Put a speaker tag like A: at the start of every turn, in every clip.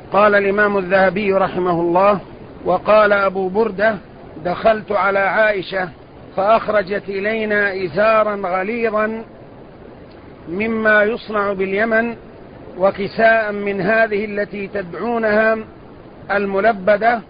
A: قال الإمام الذهبي رحمه الله: وقال أبو بردة: دخلت على عائشة فأخرجت إلينا إزارا غليظا مما يصنع باليمن، وكساء من هذه التي تدعونها الملبدة،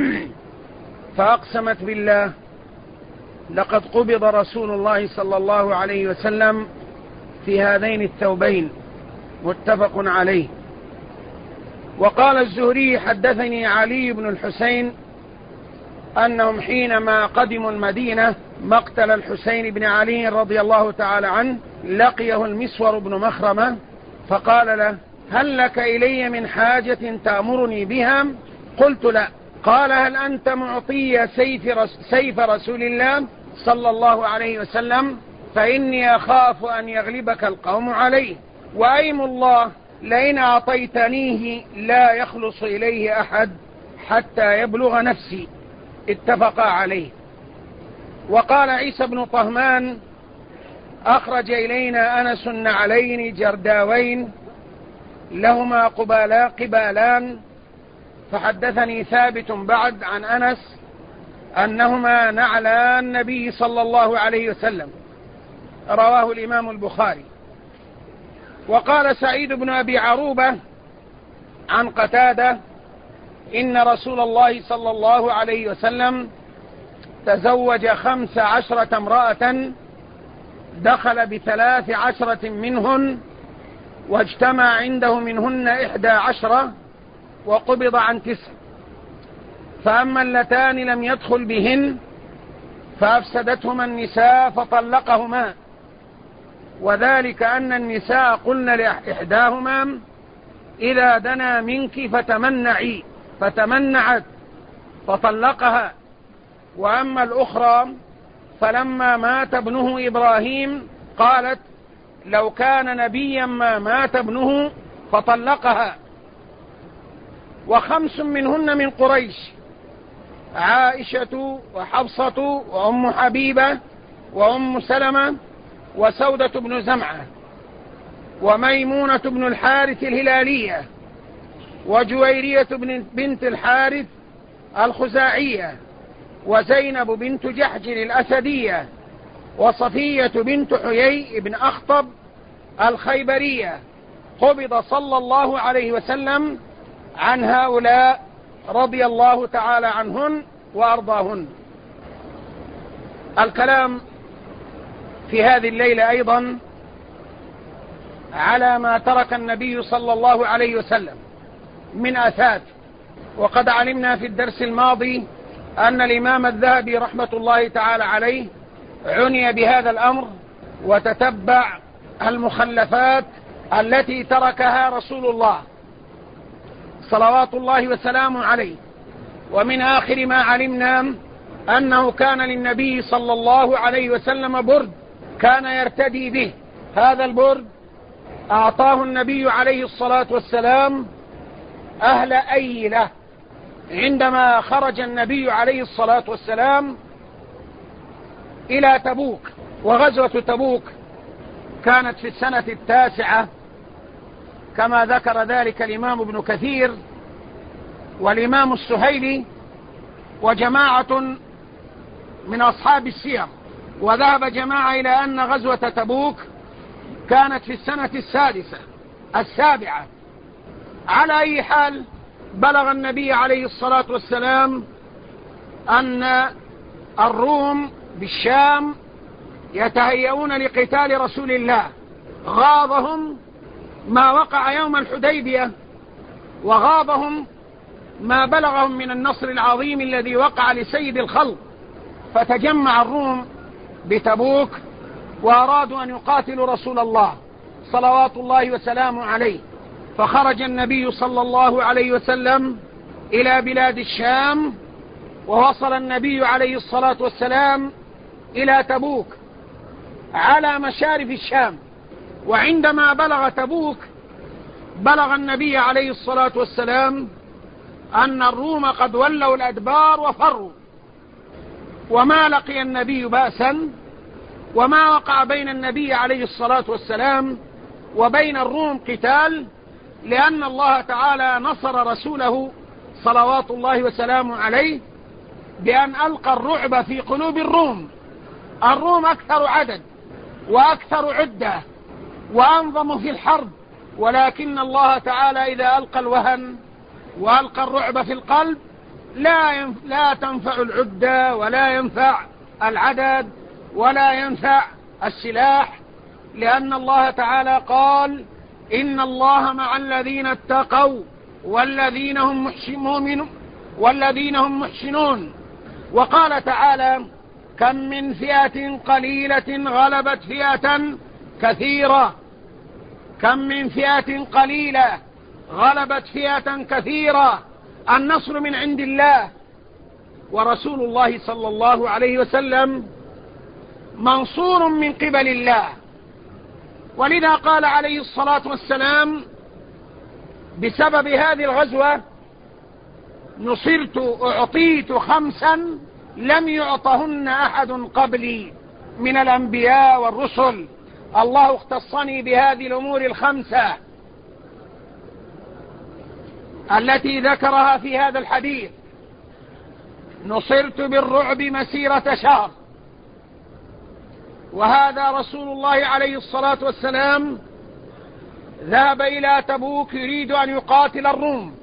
A: فأقسمت بالله: لقد قبض رسول الله صلى الله عليه وسلم في هذين الثوبين. متفق عليه. وقال الزهري: حدثني علي بن الحسين أنهم حينما قدموا المدينة مقتل الحسين بن علي رضي الله تعالى عنه لقيه المسور بن مخرمة فقال له: هل لك إلي من حاجة تأمرني بها؟ قلت: لا. قال: هل أنت معطي سيف رسول الله صلى الله عليه وسلم؟ فإني أخاف أن يغلبك القوم عليه، وأيم الله لئن أعطيتنيه لا يخلص إليه أحد حتى يبلغ نفسي. اتفقا عليه. وقال عيسى بن طهمان: أخرج إلينا أنس نعلين جرداوين لهما قبالان، فحدثني ثابت بعد عن أنس أنهما نعلا النبي صلى الله عليه وسلم. رواه الإمام البخاري. وقال سعيد بن أبي عروبة عن قتادة: إن رسول الله صلى الله عليه وسلم تزوج 15 امرأة، دخل ب13 منهن، واجتمع عنده منهن 11، وقبض عن 9. فأما اللتان لم يدخل بهن فأفسدتهما النساء فطلقهما، وذلك أن النساء قلن لإحداهما: إذا دنا منك فتمنعي، فتمنعت فطلقها. وأما الأخرى فلما مات ابنه إبراهيم قالت: لو كان نبيا ما مات ابنه، فطلقها. 5 منهن من قريش: عائشة وحفصة وأم حبيبة وأم سلمة وسودة بن زمعة وميمونة بن الحارث الهلالية وجويرية بنت الحارث الخزاعية وزينب بنت جحج الأسدية وصفية بنت حيي بن أخطب الخيبرية. قبض صلى الله عليه وسلم عن هؤلاء رضي الله تعالى عنهن وأرضاهن. الكلام في هذه الليلة أيضا على ما ترك النبي صلى الله عليه وسلم من آثات. وقد علمنا في الدرس الماضي أن الإمام الذهبي رحمة الله تعالى عليه عني بهذا الأمر وتتبع المخلفات التي تركها رسول الله صلوات الله وسلامه عليه. ومن آخر ما علمنا أنه كان للنبي صلى الله عليه وسلم برد كان يرتدي به. هذا البرد أعطاه النبي عليه الصلاة والسلام أهل أيلة عندما خرج النبي عليه الصلاة والسلام إلى تبوك. وغزوة تبوك كانت في السنة 9 كما ذكر ذلك الإمام ابن كثير والإمام السهيلي وجماعة من أصحاب السير. وذهب جماعة إلى أن غزوة تبوك كانت في السنة 7. على أي حال بلغ النبي عليه الصلاة والسلام أن الروم بالشام يتهيئون لقتال رسول الله. غاضهم ما وقع يوم الحديبية، وغاضهم ما بلغهم من النصر العظيم الذي وقع لسيد الخلق. فتجمع الروم بتبوك وأرادوا أن يقاتلوا رسول الله صلوات الله وسلامه عليه. فخرج النبي صلى الله عليه وسلم إلى بلاد الشام، ووصل النبي عليه الصلاة والسلام إلى تبوك على مشارف الشام. وعندما بلغ تبوك بلغ النبي عليه الصلاة والسلام أن الروم قد ولوا الأدبار وفروا، وما لقي النبي بأسا، وما وقع بين النبي عليه الصلاة والسلام وبين الروم قتال لأن الله تعالى نصر رسوله صلوات الله وسلامه عليه بأن ألقى الرعب في قلوب الروم. الروم أكثر عدد وأكثر عدة وأنظم في الحرب، ولكن الله تعالى إذا ألقى الوهن وألقى الرعب في القلب لا تنفع العدة ولا ينفع العدد ولا ينفع السلاح، لأن الله تعالى قال: إن الله مع الذين اتقوا والذين هم محسنون. وقال تعالى: كم من فئة قليلة غلبت فئة كثيرة. كم من فئة قليلة غلبت فئة كثيرة. النصر من عند الله، ورسول الله صلى الله عليه وسلم منصور من قبل الله. ولذا قال عليه الصلاة والسلام بسبب هذه الغزوة: أعطيت 5 لم يعطهن أحد قبلي من الأنبياء والرسل، الله اختصني بهذه الأمور 5 التي ذكرها في هذا الحديث. نصرت بالرعب مسيرة شهر. وهذا رسول الله عليه الصلاة والسلام ذهب إلى تبوك يريد أن يقاتل الروم،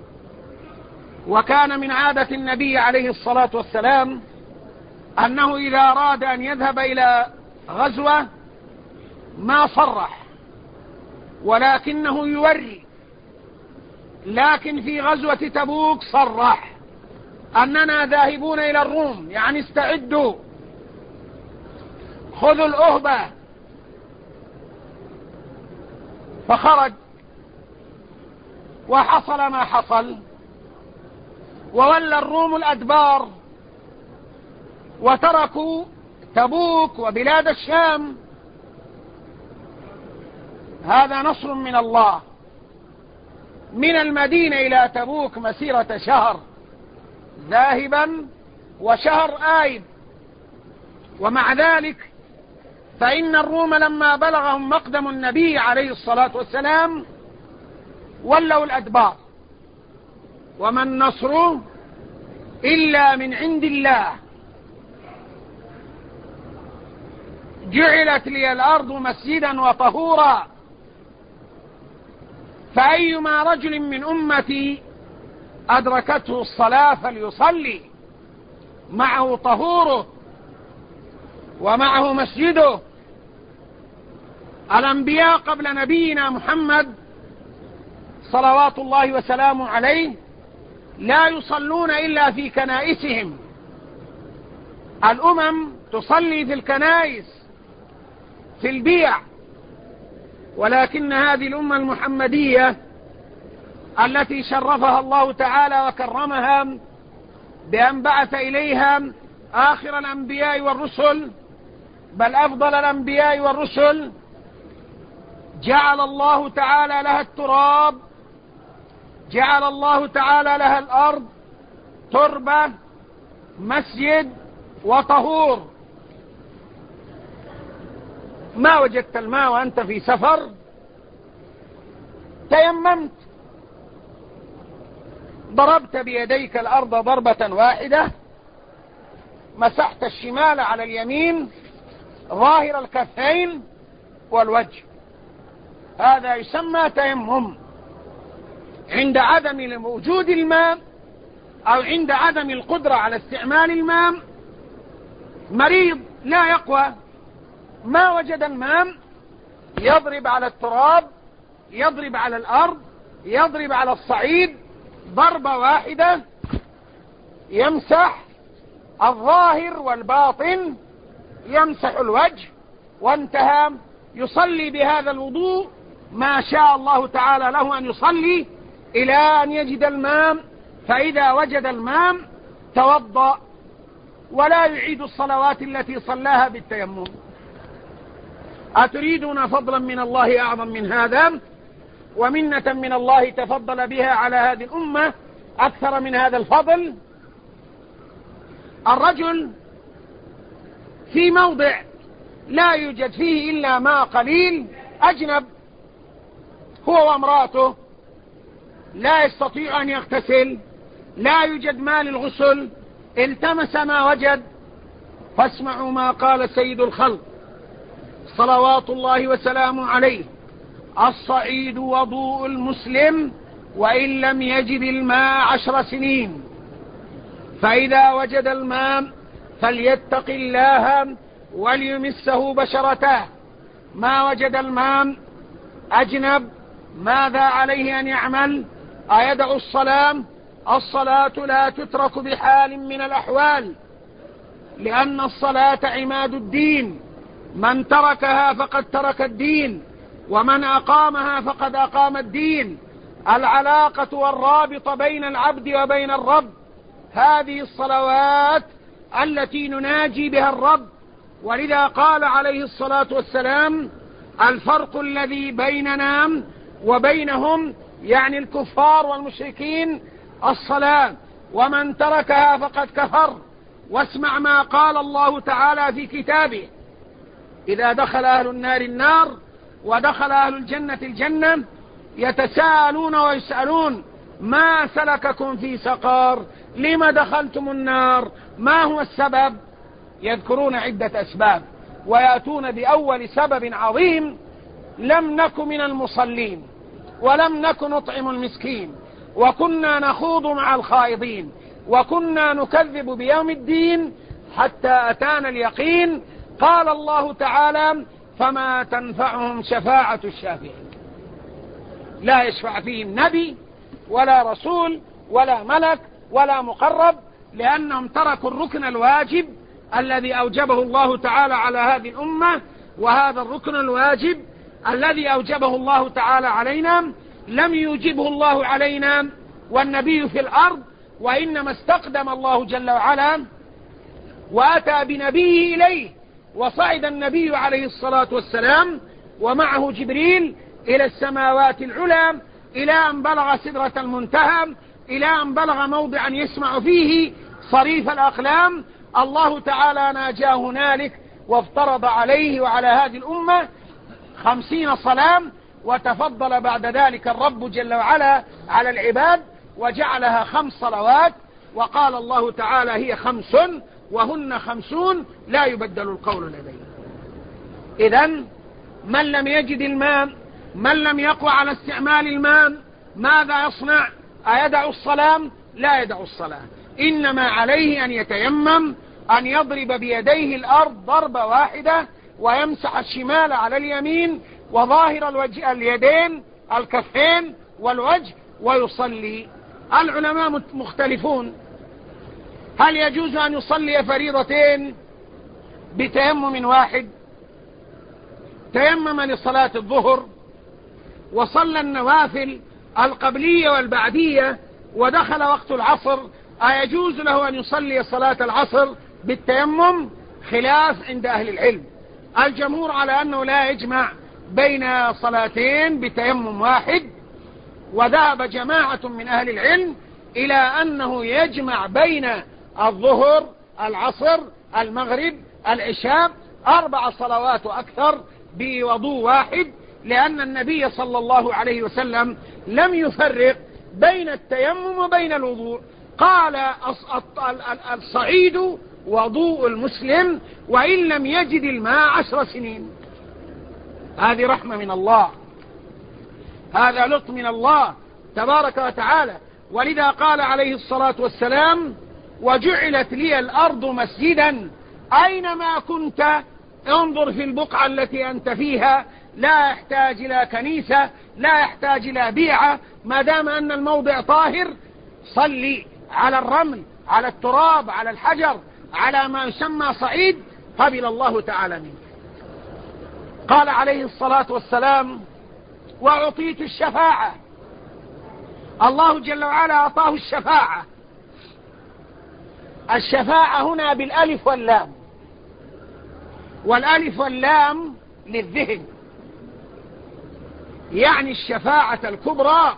A: وكان من عادة النبي عليه الصلاة والسلام أنه إذا أراد أن يذهب إلى غزوة ما صرح ولكنه يوري. لكن في غزوة تبوك صرح أننا ذاهبون إلى الروم، يعني استعدوا، خذوا الأهبة. فخرج وحصل ما حصل، وولى الروم الأدبار وتركوا تبوك وبلاد الشام. هذا نصر من الله. من المدينة إلى تبوك مسيرة شهر ذاهبا وشهر آيب. ومع ذلك فإن الروم لما بلغهم مقدم النبي عليه الصلاة والسلام ولوا الأدبار. وما النصر إلا من عند الله. جعلت لي الأرض مسجدا وطهورا، فأيما رجل من أمتي أدركته الصلاة فليصلي، معه طهوره ومعه مسجده. الأنبياء قبل نبينا محمد صلوات الله وسلامه عليه لا يصلون إلا في كنائسهم. الأمم تصلي في الكنائس في البيع، ولكن هذه الأمة المحمدية التي شرفها الله تعالى وكرمها بأن بعث إليها آخر الأنبياء والرسل، بل أفضل الأنبياء والرسل، جعل الله تعالى لها التراب، جعل الله تعالى لها الأرض تربة، مسجد وطهور. ما وجدت الماء وأنت في سفر تيممت، ضربت بيديك الأرض ضربة واحدة، مسحت الشمال على اليمين، ظاهر الكفين والوجه. هذا يسمى تيمم. عند عدم وجود الماء أو عند عدم القدرة على استعمال الماء، مريض لا يقوى، ما وجد الماء، يضرب على التراب، يضرب على الأرض، يضرب على الصعيد ضربة واحدة، يمسح الظاهر والباطن، يمسح الوجه وانتهى. يصلي بهذا الوضوء ما شاء الله تعالى له أن يصلي إلى أن يجد الماء، فإذا وجد الماء توضأ ولا يعيد الصلوات التي صلاها بالتيمم. أتريدون فضلا من الله أعظم من هذا، ومنة من الله تفضل بها على هذه الأمة أكثر من هذا الفضل؟ الرجل في موضع لا يوجد فيه إلا ماء قليل، أجنب هو وامرأته لا يستطيع أن يغتسل، لا يوجد ماء للغسل، التمس ما وجد. فاسمعوا ما قال سيد الخلق صلوات الله وسلامه عليه: الصعيد وضوء المسلم وإن لم يجد الماء 10 سنين، فإذا وجد الماء فليتق الله وليمسه بشرته. ما وجد الماء أجنب، ماذا عليه أن يعمل؟ أيدع الصلاة؟ الصلاة لا تترك بحال من الأحوال، لأن الصلاة عماد الدين، من تركها فقد ترك الدين، ومن أقامها فقد أقام الدين. العلاقة والرابط بين العبد وبين الرب هذه الصلوات التي نناجي بها الرب. ولذا قال عليه الصلاة والسلام: الفرق الذي بيننا وبينهم، يعني الكفار والمشركين، الصلاة، ومن تركها فقد كفر. واسمع ما قال الله تعالى في كتابه: إذا دخل أهل النار النار ودخل أهل الجنة الجنة يتساءلون ويسألون: ما سلككم في سقر؟ لم دخلتم النار؟ ما هو السبب؟ يذكرون عدة أسباب، ويأتون بأول سبب عظيم: لم نك من المصلين، ولم نك نطعم المسكين، وكنا نخوض مع الخائضين، وكنا نكذب بيوم الدين حتى أتانا اليقين. قال الله تعالى: فما تنفعهم شفاعة الشافعين. لا يشفع فيهم نبي ولا رسول ولا ملك ولا مقرب، لأنهم تركوا الركن الواجب الذي أوجبه الله تعالى على هذه الأمة. وهذا الركن الواجب الذي أوجبه الله تعالى علينا لم يوجبه الله علينا والنبي في الأرض، وإنما استقدم الله جل وعلا وأتى بنبيه إليه، وصعد النبي عليه الصلاة والسلام ومعه جبريل إلى السماوات العلى، إلى أن بلغ سدرة المنتهى، إلى أن بلغ موضعا يسمع فيه صريف الأقلام. الله تعالى ناجاه هنالك وافترض عليه وعلى هذه الأمة 50 صلاة، وتفضل بعد ذلك الرب جل وعلا على العباد وجعلها 5 صلوات، وقال الله تعالى: هي 5 وهن 50 لا يبدل القول لدي. إذن من لم يجد الماء، من لم يقوى على استعمال الماء، ماذا يصنع؟ أيدع الصلاة؟ لا يدع الصلاة، إنما عليه أن يتيمم، أن يضرب بيديه الأرض ضربة واحدة، ويمسح الشمال على اليمين، وظاهر اليدين، الكفين والوجه، ويصلي. العلماء مختلفون: هل يجوز أن يصلي فريضتين بتيمم واحد؟ تيمم لصلاة الظهر وصلى النوافل القبلية والبعدية ودخل وقت العصر، أيجوز له أن يصلي صلاة العصر بالتيمم؟ خلاف عند أهل العلم. الجمهور على أنه لا يجمع بين صلاتين بتيمم واحد، وذهب جماعة من أهل العلم إلى أنه يجمع بين الظهر، العصر، المغرب، العشاء 4 صلوات وأكثر بوضوء واحد، لأن النبي صلى الله عليه وسلم لم يفرق بين التيمم وبين الوضوء. قال: الصعيد وضوء المسلم وإن لم يجد الماء 10 سنين. هذه رحمة من الله، هذا لطف من الله تبارك وتعالى. ولذا قال عليه الصلاة والسلام: وجعلت لي الأرض مسجدا. أينما كنت انظر في البقعة التي أنت فيها، لا يحتاج إلى كنيسة، لا يحتاج إلى بيعة، ما دام أن الموضع طاهر صلي على الرمل، على التراب، على الحجر، على ما يسمى صعيد، قبل الله تعالى منك. قال عليه الصلاة والسلام: وأعطيت الشفاعة. الله جل وعلا أعطاه الشفاعة. الشفاعة هنا بالألف واللام، والألف واللام للذهن، يعني الشفاعة الكبرى.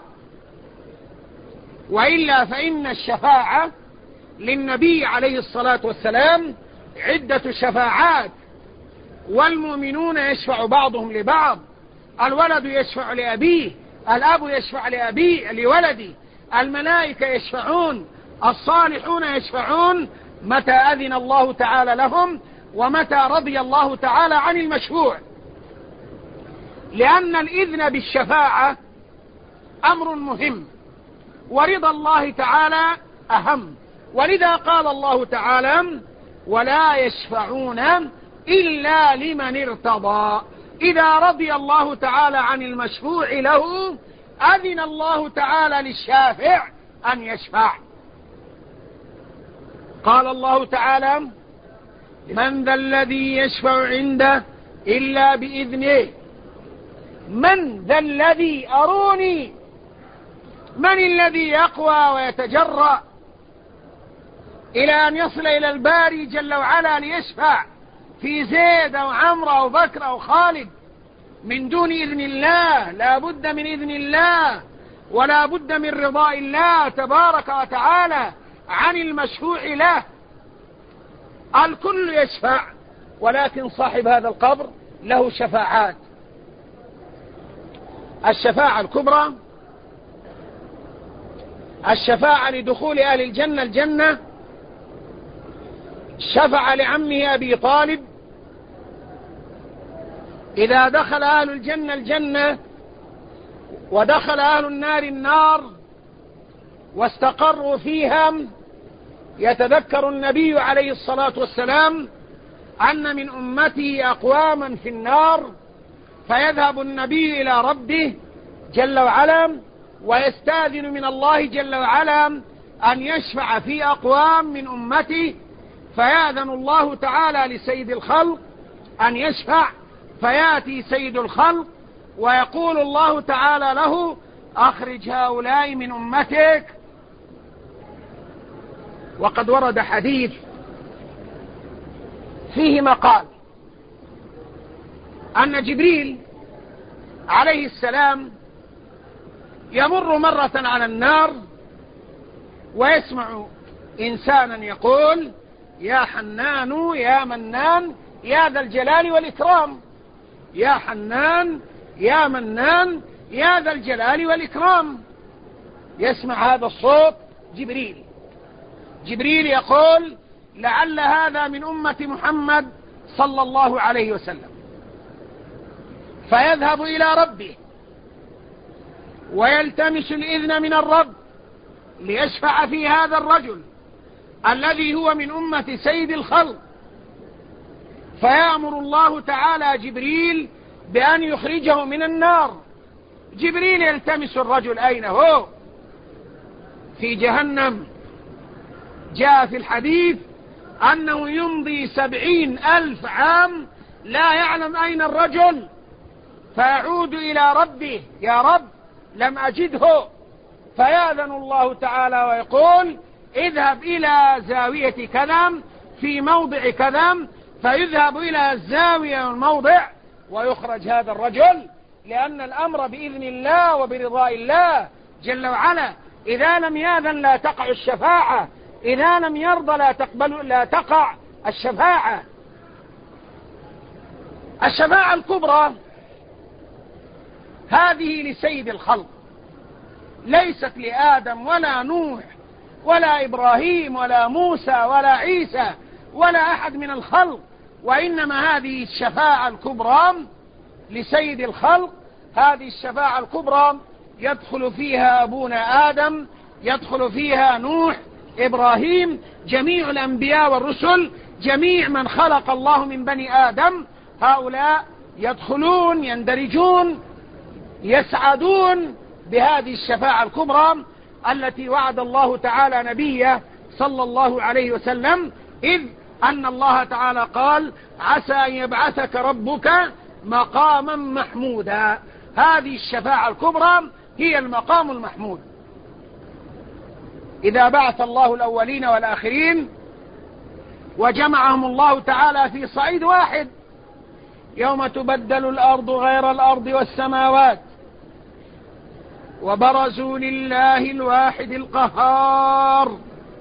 A: وإلا فإن الشفاعة للنبي عليه الصلاة والسلام عدة شفاعات، والمؤمنون يشفع بعضهم لبعض، الولد يشفع لأبيه، الأب يشفع لأبيه لولده، الملائكة يشفعون، الصالحون يشفعون متى أذن الله تعالى لهم ومتى رضي الله تعالى عن المشفوع، لأن الإذن بالشفاعة أمر مهم ورضا الله تعالى أهم. ولذا قال الله تعالى ولا يشفعون إلا لمن ارتضى. إذا رضي الله تعالى عن المشفوع له أذن الله تعالى للشافع أن يشفع. قال الله تعالى من ذا الذي يشفع عنده إلا بإذنه. من ذا الذي أروني، من الذي يقوى ويتجرأ إلى أن يصل إلى الباري جل وعلا ليشفع في زيد أو عمرو أو بكر أو خالد من دون إذن الله؟ لا بد من إذن الله ولا بد من رضاء الله تبارك وتعالى عن المشفوع له. الكل يشفع، ولكن صاحب هذا القبر له شفاعات. الشفاعة الكبرى الشفاعة لدخول أهل الجنة الجنة، شفع لعمه أبي طالب إذا دخل أهل الجنة الجنة ودخل أهل النار النار واستقروا فيها، يتذكر النبي عليه الصلاة والسلام أن من أمته أقواما في النار، فيذهب النبي إلى ربه جل وعلا ويستاذن من الله جل وعلا أن يشفع في أقوام من أمته، فيأذن الله تعالى لسيد الخلق أن يشفع، فيأتي سيد الخلق ويقول الله تعالى له أخرج هؤلاء من أمتك. وقد ورد حديث فيه مقال أن جبريل عليه السلام يمر مرة على النار ويسمع إنسانا يقول يا حنان يا منان يا ذا الجلال والإكرام، يا حنان يا منان يا ذا الجلال والإكرام. يسمع هذا الصوت جبريل يقول لعل هذا من أمة محمد صلى الله عليه وسلم، فيذهب إلى ربه ويلتمس الإذن من الرب ليشفع في هذا الرجل الذي هو من أمة سيد الخلق، فيأمر الله تعالى جبريل بأن يخرجه من النار. جبريل يلتمس الرجل أين هو؟ في جهنم. جاء في الحديث أنه يمضي 70,000 عام لا يعلم أين الرجل، فيعود إلى ربه يا رب لم أجده، فيأذن الله تعالى ويقول اذهب إلى زاوية كذا في موضع كذا، فيذهب إلى الزاوية والموضع ويخرج هذا الرجل، لأن الأمر بإذن الله وبرضاء الله جل وعلا. إذا لم يأذن لا تقع الشفاعة، إذا لم يرضى لا تقع الشفاعة. الشفاعة الكبرى هذه لسيد الخلق، ليست لآدم ولا نوح ولا إبراهيم ولا موسى ولا عيسى ولا أحد من الخلق، وإنما هذه الشفاعة الكبرى لسيد الخلق. هذه الشفاعة الكبرى يدخل فيها أبونا آدم، يدخل فيها نوح، إبراهيم، جميع الأنبياء والرسل، جميع من خلق الله من بني آدم، هؤلاء يدخلون يندرجون يسعدون بهذه الشفاعة الكبرى التي وعد الله تعالى نبيه صلى الله عليه وسلم، إذ أن الله تعالى قال عسى أن يبعثك ربك مقاما محمودا. هذه الشفاعة الكبرى هي المقام المحمود. إذا بعث الله الأولين والآخرين وجمعهم الله تعالى في صعيد واحد يوم تبدل الأرض غير الأرض والسماوات وبرزوا لله الواحد القهار،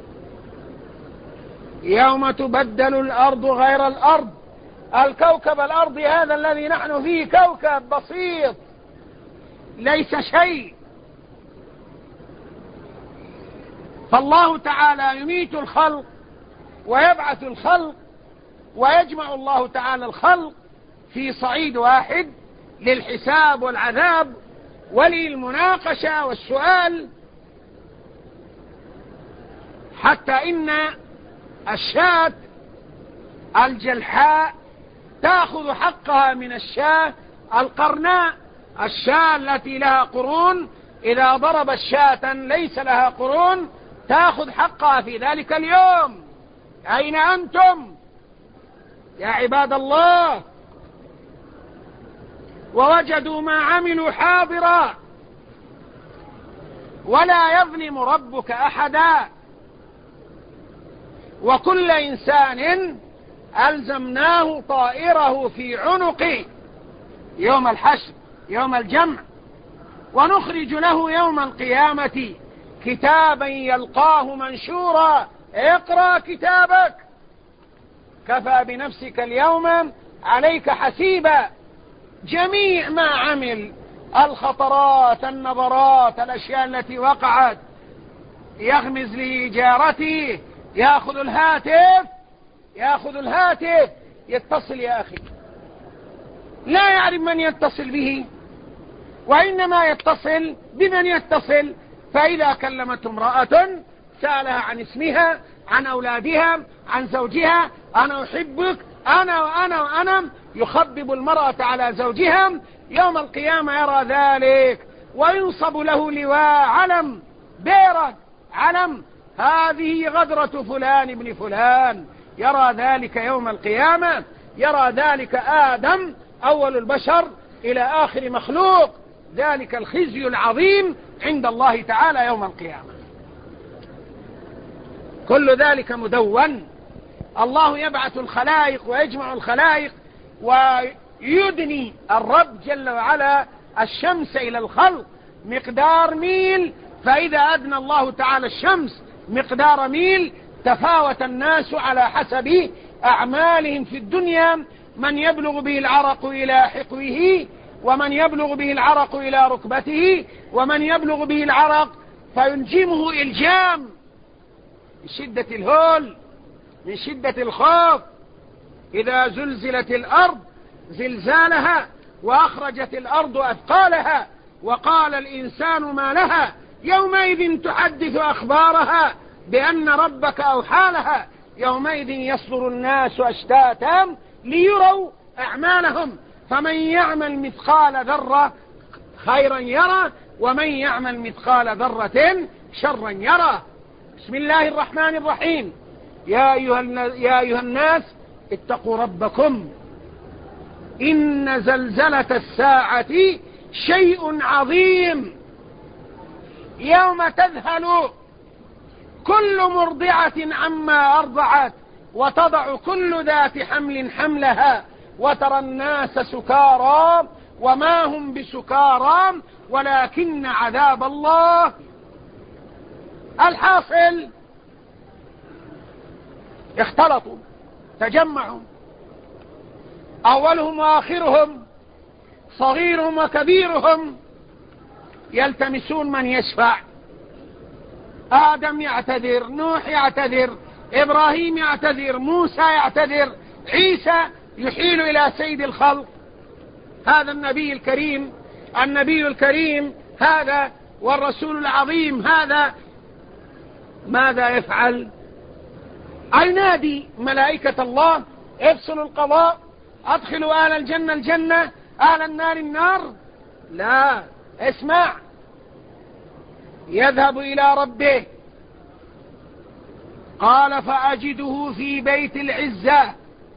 A: يوم تبدل الأرض غير الأرض. الكوكب الأرض هذا الذي نحن فيه كوكب بسيط ليس شيء. فالله تعالى يميت الخلق ويبعث الخلق، ويجمع الله تعالى الخلق في صعيد واحد للحساب والعذاب وللمناقشة والسؤال، حتى إن الشاة الجلحاء تأخذ حقها من الشاة القرناء. الشاة التي لها قرون إذا ضربت شاة ليس لها قرون تأخذ حقها في ذلك اليوم. أين أنتم يا عباد الله؟ ووجدوا ما عملوا حاضرا ولا يظلم ربك أحدا. وكل إنسان ألزمناه طائره في عنقه يوم الحشر يوم الجمع، ونخرج له يوم القيامة كتابا يلقاه منشورا. اقرأ كتابك كفى بنفسك اليوم عليك حسيبا. جميع ما عمل، الخطرات، النظرات، الأشياء التي وقعت، يغمز لجارته، يأخذ الهاتف يتصل يا أخي، لا يعرف من يتصل به، وإنما يتصل بمن يتصل. فإذا كلمت امرأة سألها عن اسمها، عن أولادها، عن زوجها، أنا أحبك، أنا وأنا وأنا، يخبب المرأة على زوجها. يوم القيامة يرى ذلك وينصب له لواء، علم، بيرة، علم، هذه غدرة فلان ابن فلان. يرى ذلك يوم القيامة، يرى ذلك آدم أول البشر إلى آخر مخلوق. ذلك الخزي العظيم عند الله تعالى يوم القيامة. كل ذلك مدون. الله يبعث الخلائق ويجمع الخلائق ويدني الرب جل وعلا الشمس إلى الخلق مقدار ميل، فإذا أدنى الله تعالى الشمس مقدار ميل تفاوت الناس على حسب أعمالهم في الدنيا، من يبلغ به العرق إلى حقوه، ومن يبلغ به العرق إلى ركبته، ومن يبلغ به العرق فيلجمه إلجام من شدة الهول، من شدة الخوف. إذا زلزلت الأرض زلزالها وأخرجت الأرض أثقالها وقال الإنسان ما لها يومئذ تحدث أخبارها بأن ربك أوحى لها. يومئذ يصدر الناس أشتاتا ليروا أعمالهم، فمن يعمل مثقال ذرة خيرا يرى، ومن يعمل مثقال ذرة شرا يرى. بسم الله الرحمن الرحيم. يا أيها الناس اتقوا ربكم إن زلزلة الساعة شيء عظيم، يوم تذهل كل مرضعة عما أرضعت وتضع كل ذات حمل حملها وترى الناس سكارى وما هم بسكارى ولكن عذاب الله. الحاصل اختلطوا، تجمعوا، أولهم وآخرهم، صغيرهم وكبيرهم، يلتمسون من يشفع. آدم يعتذر، نوح يعتذر، إبراهيم يعتذر، موسى يعتذر، عيسى يحيل إلى سيد الخلق. هذا النبي الكريم، النبي الكريم هذا والرسول العظيم هذا ماذا يفعل؟ ينادي ملائكة الله افصلوا القضاء، أدخلوا آل الجنة الجنة، آل النار النار. لا، اسمع، يذهب إلى ربه قال فأجده في بيت العزة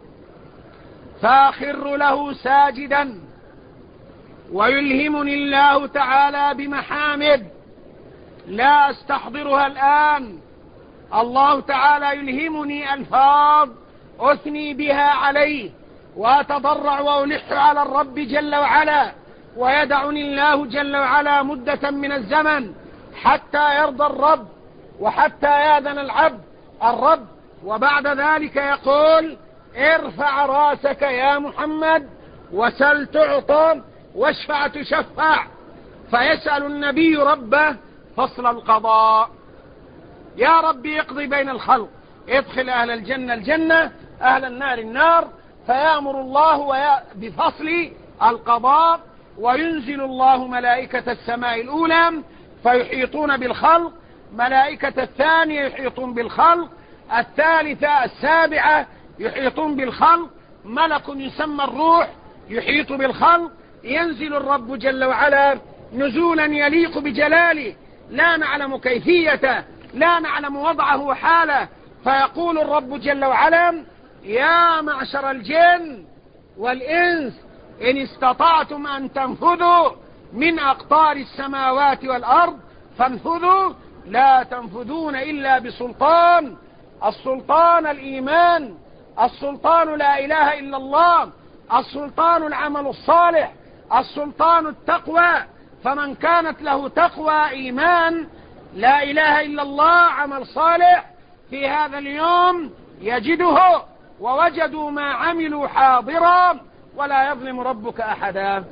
A: فأخر له ساجدا، ويلهمني الله تعالى بمحامد لا أستحضرها الآن. الله تعالى يلهمني ألفاظ أثني بها عليه وأتضرع وألح على الرب جل وعلا، ويدعني الله جل وعلا مدة من الزمن حتى يرضى الرب وحتى يأذن الرب، وبعد ذلك يقول ارفع راسك يا محمد وسل تعطى واشفع تشفع. فيسأل النبي ربه فصل القضاء: يا ربي اقضي بين الخلق، ادخل أهل الجنة الجنة، أهل النار النار. فيأمر الله بفصل القضاء، وينزل الله ملائكة السماء الأولى فيحيطون بالخلق، ملائكة الثانية يحيطون بالخلق، الثالثة السابعة يحيطون بالخلق، ملك يسمى الروح يحيط بالخلق. ينزل الرب جل وعلا نزولا يليق بجلاله، لا نعلم كيفيته، لا نعلم وضعه وحاله. فيقول الرب جل وعلا: يا معشر الجن والإنس إن استطعتم أن تنفذوا من أقطار السماوات والأرض فانفذوا، لا تنفذون إلا بسلطان. السلطان الإيمان، السلطان لا إله إلا الله، السلطان العمل الصالح، السلطان التقوى. فمن كانت له تقوى، إيمان، لا إله إلا الله، عمل صالح، في هذا اليوم يجده ووجدوا ما عملوا حاضرا ولا يظلم ربك أحدا.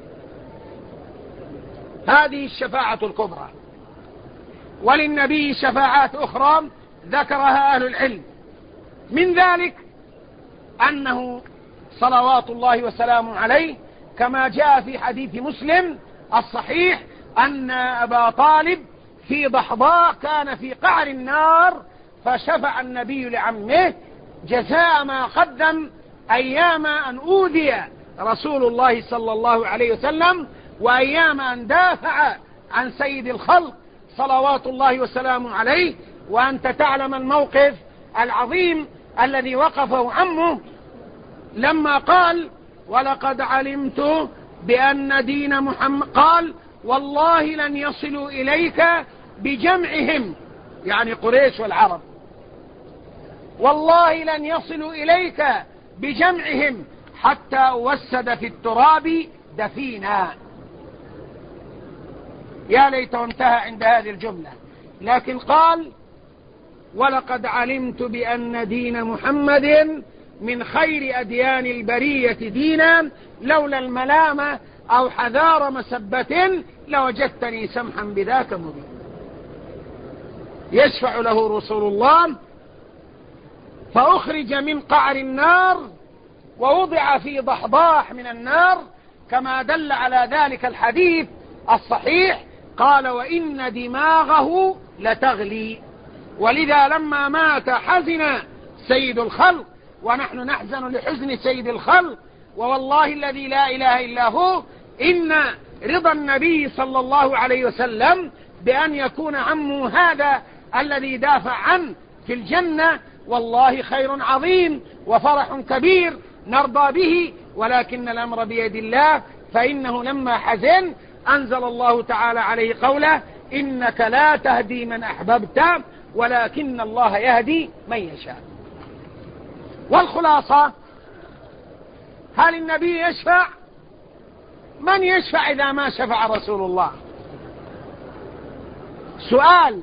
A: هذه الشفاعة الكبرى. وللنبي شفاعات أخرى ذكرها أهل العلم، من ذلك أنه صلوات الله وسلامه عليه كما جاء في حديث مسلم الصحيح أن أبا طالب في ضحضاء كان في قعر النار، فشفع النبي لعمه جزاء ما قدم أيام أن أوذي رسول الله صلى الله عليه وسلم، وأيام أن دافع عن سيد الخلق صلوات الله وسلامه عليه. وأنت تعلم الموقف العظيم الذي وقفه عمه لما قال: ولقد علمت بأن دين محمد، قال: والله لن يصلوا إليك بجمعهم، يعني قريش والعرب، والله لن يصلوا إليك بجمعهم حتى أوسد في التراب دفينا. يا ليته انتهى عند هذه الجملة، لكن قال: ولقد علمت بأن دين محمد من خير أديان البرية دينا، لولا الملامة أو حذار مسبة لوجدتني سمحا بذاك مبين. يشفع له رسول الله فأخرج من قعر النار ووضع في ضحضاح من النار كما دل على ذلك الحديث الصحيح. قال: وإن دماغه لتغلي. ولذا لما مات حزن سيد الخلق، ونحن نحزن لحزن سيد الخلق، ووالله الذي لا إله إلا هو إن رضا النبي صلى الله عليه وسلم بأن يكون عمه هذا الذي دافع عنه في الجنة والله خير عظيم وفرح كبير نرضى به، ولكن الأمر بيد الله. فإنه لما حزن أنزل الله تعالى عليه قوله: إنك لا تهدي من أحببت ولكن الله يهدي من يشاء. والخلاصة: هل النبي يشفع؟ من يشفع إذا ما شفع رسول الله؟ سؤال: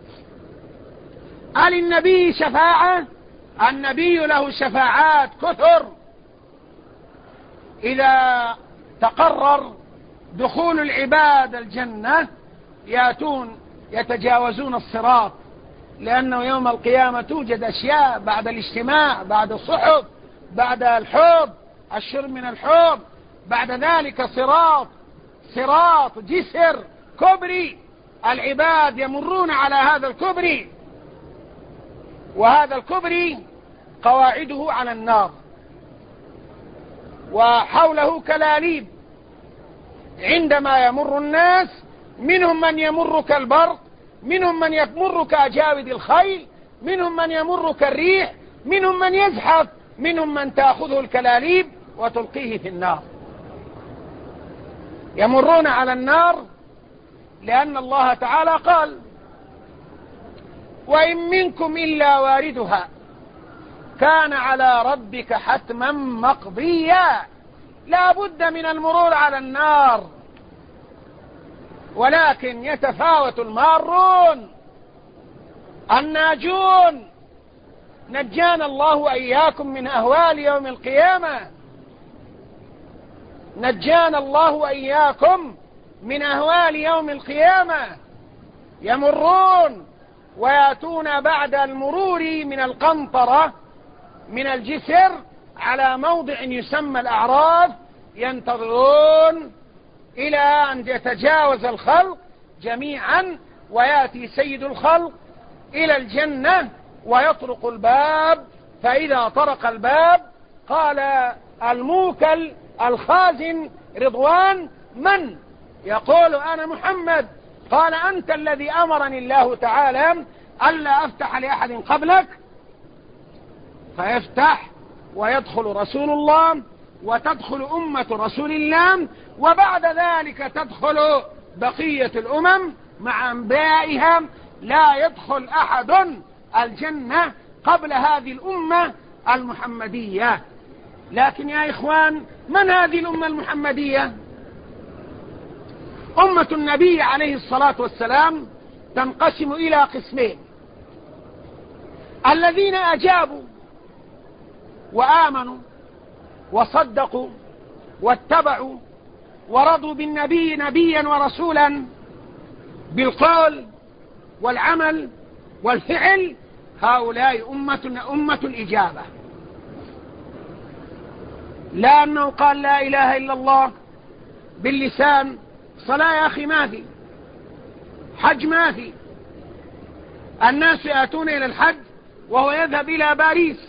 A: هل النبي شفاعة؟ النبي له شفاعات كثر. إذا تقرر دخول العباد الجنة يأتون يتجاوزون الصراط، لأنه يوم القيامة توجد أشياء بعد الاجتماع، بعد الصحب، بعد الحوض، الشرب من الحوض، بعد ذلك صراط جسر كبري، العباد يمرون على هذا الكبري، وهذا الكبري قواعده على النار وحوله كلاليب. عندما يمر الناس منهم من يمر كالبرق، منهم من يمر كأجاود الخيل، منهم من يمر كالريح، منهم من يزحف، منهم من تأخذه الكلاليب وتلقيه في النار. يمرون على النار لأن الله تعالى قال: وإن منكم إلا واردها كان على ربك حتما مقضيا. لا بد من المرور على النار، ولكن يتفاوت المارون الناجون. نجانا الله وإياكم من أهوال يوم القيامة، نجانا الله وإياكم من أهوال يوم القيامة يمرون ويأتون بعد المرور من القنطرة من الجسر على موضع يسمى الأعراف، ينتظرون إلى أن يتجاوز الخلق جميعا ويأتي سيد الخلق إلى الجنة ويطرق الباب. فإذا طرق الباب قال الموكل الخازن رضوان: من؟ يقول: أنا محمد. قال: أنت الذي أمرني الله تعالى ألا أفتح لأحد قبلك. فيفتح ويدخل رسول الله وتدخل أمة رسول الله، وبعد ذلك تدخل بقية الأمم مع أنبيائها. لا يدخل أحد الجنة قبل هذه الأمة المحمدية. لكن يا إخوان، من هذه الأمة المحمدية؟ أمة النبي عليه الصلاة والسلام تنقسم إلى قسمين: الذين أجابوا وآمنوا وصدقوا واتبعوا ورضوا بالنبي نبيا ورسولا بالقول والعمل والفعل، هؤلاء أمة الإجابة. لا أنه قال لا إله إلا الله باللسان، صلاة يا أخي ما في، حج ما في. الناس يأتون إلى الحج وهو يذهب إلى باريس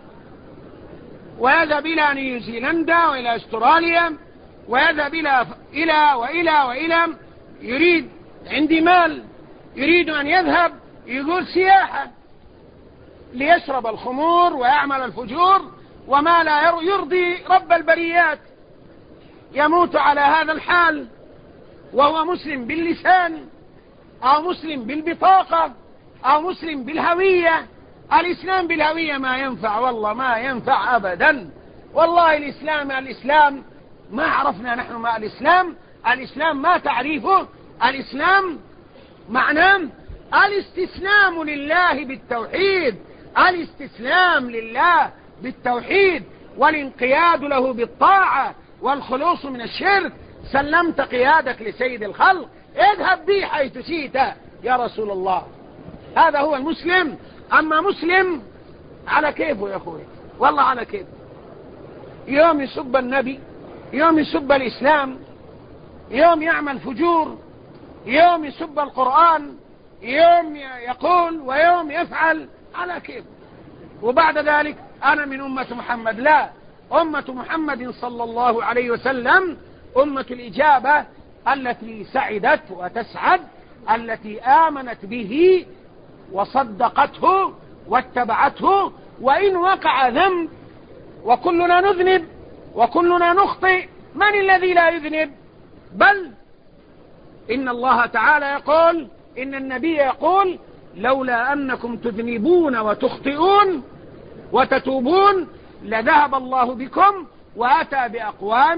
A: ويذهب إلى نيوزيلندا وإلى أستراليا ويذهب إلى يريد عندي مال، يريد أن يذهب يقول سياحة ليشرب الخمور ويعمل الفجور وما لا يرضي رب البريات. يموت على هذا الحال وهو مسلم باللسان أو مسلم بالبطاقة أو مسلم بالهوية. الإسلام بالهوية ما ينفع، والله ما ينفع أبدا. والله الإسلام ما عرفنا نحن ما الإسلام ما تعريفه. الإسلام معناه الاستسلام لله بالتوحيد، الاستسلام لله بالتوحيد والانقياد له بالطاعة والخلوص من الشرك. سلمت قيادك لسيد الخلق، اذهب بي حيث شئت يا رسول الله. هذا هو المسلم. أما مسلم على كيفه يا أخوي، والله على كيفه، يوم يسب النبي، يوم يسب الإسلام، يوم يعمل فجور، يوم يسب القرآن، يوم يقول ويوم يفعل على كيفه. وبعد ذلك أنا من أمة محمد. لا، أمة محمد صلى الله عليه وسلم أمة الإجابة التي سعدت وتسعد، التي آمنت به وصدقته واتبعته. وإن وقع ذنب، وكلنا نذنب وكلنا نخطئ، من الذي لا يذنب؟ بل إن الله تعالى يقول، إن النبي يقول: لولا أنكم تذنبون وتخطئون وتتوبون لذهب الله بكم وأتى بأقوام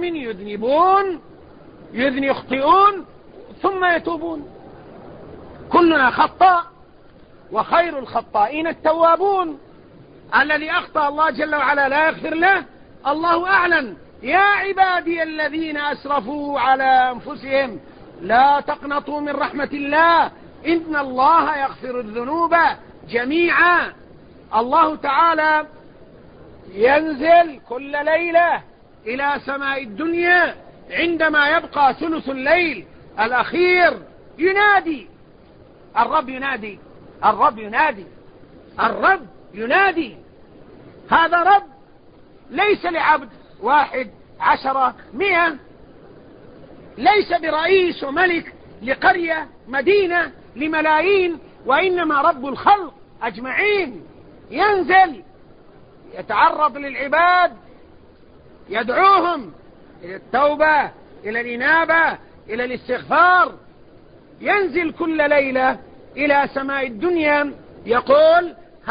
A: يخطئون ثم يتوبون. كلنا خطاء، وخير الخطائين التوابون. الذي أخطأ الله جل وعلا لا يغفر له. الله أعلن: يا عبادي الذين أسرفوا على أنفسهم لا تقنطوا من رحمة الله إن الله يغفر الذنوب جميعا. الله تعالى ينزل كل ليلة إلى سماء الدنيا عندما يبقى ثلث الليل الأخير، ينادي الرب، ينادي الرب، ينادي الرب، ينادي. هذا رب ليس لعبد 1 10 100، ليس برئيس وملك لقرية مدينة لملايين، وإنما رب الخلق أجمعين. ينزل يتعرض للعباد، يدعوهم إلى التوبة، إلى الإنابة، إلى الاستغفار. ينزل كل ليلة إلى سماء الدنيا يقول: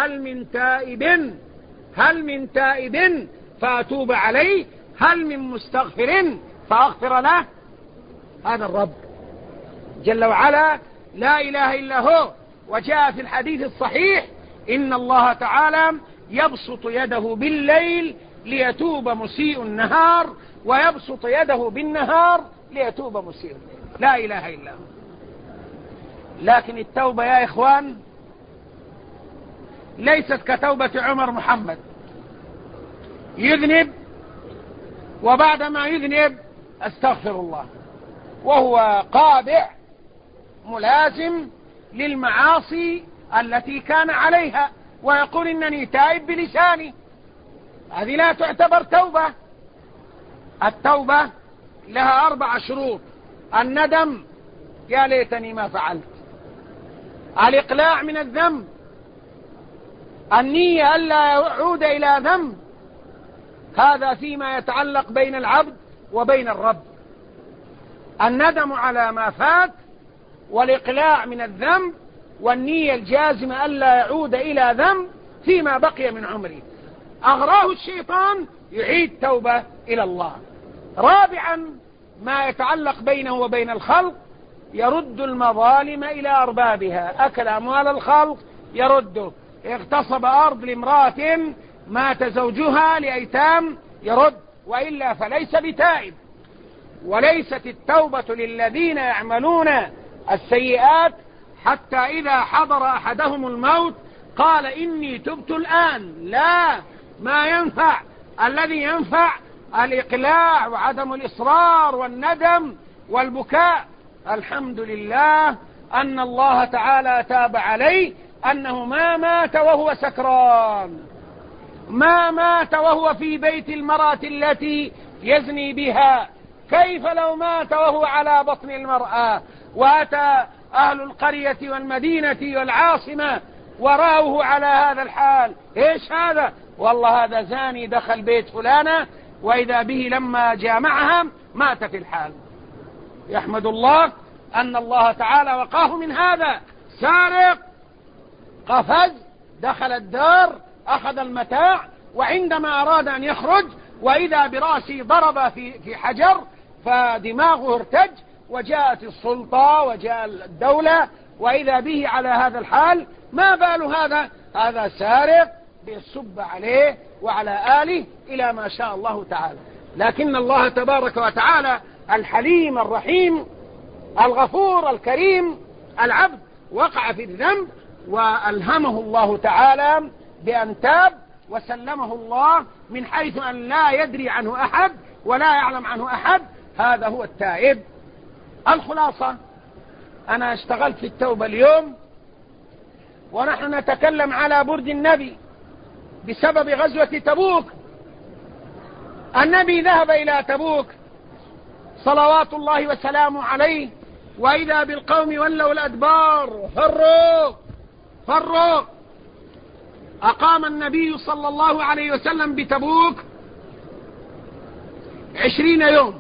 A: هل من تائب فأتوب عليه، هل من مستغفر فأغفر له. هذا الرب جل وعلا لا إله إلا هو. وجاء في الحديث الصحيح: إن الله تعالى يبسط يده بالليل ليتوب مسيء النهار، ويبسط يده بالنهار ليتوب مسيء الليل. لا إله إلا هو. لكن التوبة يا إخوان ليست كتوبة عمر محمد، يذنب وبعدما يذنب استغفر الله، وهو قابع ملازم للمعاصي التي كان عليها، ويقول إنني تائب بلساني. هذه لا تعتبر توبة. التوبة لها 4 شروط: الندم، يا ليتني ما فعلت، الإقلاع من الذنب، النية ألا يعود إلى ذنب، هذا فيما يتعلق بين العبد وبين الرب، الندم على ما فات، والإقلاع من الذنب، والنية الجازمة ألا يعود إلى ذنب فيما بقي من عمره. أغراه الشيطان يعيد توبة إلى الله. رابعا ما يتعلق بينه وبين الخلق، يرد المظالم إلى أربابها، أكل أموال الخلق يرده، اغتصب أرض لامرأة مات زوجها لأيتام يرد، وإلا فليس بتائب. وليست التوبة للذين يعملون السيئات حتى إذا حضر أحدهم الموت قال إني تبت الآن، لا، ما ينفع. الذي ينفع الإقلاع وعدم الإصرار والندم والبكاء. الحمد لله أن الله تعالى تاب عليه، أنه ما مات وهو سكران، ما مات وهو في بيت المرأة التي يزني بها. كيف لو مات وهو على بطن المرأة وأتى أهل القرية والمدينة والعاصمة ورأوه على هذا الحال؟ إيش هذا؟ والله هذا زاني دخل بيت فلانة، وإذا به لما جامعها مات في الحال. يحمد الله أن الله تعالى وقاه من هذا. سارق قفز دخل الدار أخذ المتاع، وعندما أراد أن يخرج وإذا برأسه ضرب في حجر فدماغه ارتج، وجاءت السلطة وجاء الدولة وإذا به على هذا الحال. ما بال هذا سارق بيصب عليه وعلى آله إلى ما شاء الله تعالى. لكن الله تبارك وتعالى الحليم الرحيم الغفور الكريم، العبد وقع في الذنب وألهمه الله تعالى بأن تاب، وسلمه الله من حيث أن لا يدري عنه أحد ولا يعلم عنه أحد. هذا هو التائب. الخلاصة، أنا اشتغلت في التوبة اليوم ونحن نتكلم على برد النبي بسبب غزوة تبوك. النبي ذهب إلى تبوك صلوات الله وسلامه عليه، وإذا بالقوم ولوا الأدبار فروا. أقام النبي صلى الله عليه وسلم بتبوك 20 يوم،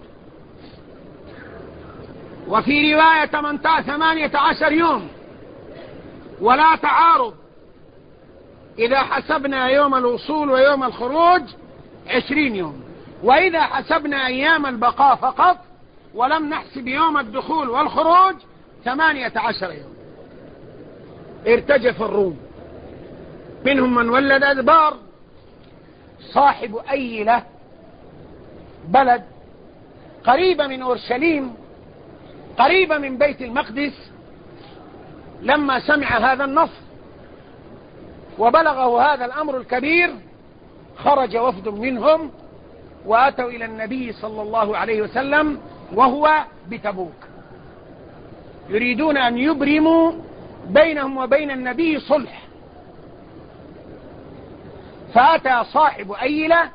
A: وفي رواية 18 يوم، ولا تعارض. إذا حسبنا يوم الوصول ويوم الخروج 20 يوم، وإذا حسبنا أيام البقاء فقط ولم نحسب يوم الدخول والخروج 18 يوم. ارتجف الروم، منهم من ولد أدبار. صاحب أيلة بلد قريبة من أورشليم، قريبة من بيت المقدس، لما سمع هذا النص وبلغه هذا الأمر الكبير خرج وفد منهم وأتوا إلى النبي صلى الله عليه وسلم وهو بتبوك، يريدون أن يبرموا بينهم وبين النبي صلح. فأتى صاحب أيلة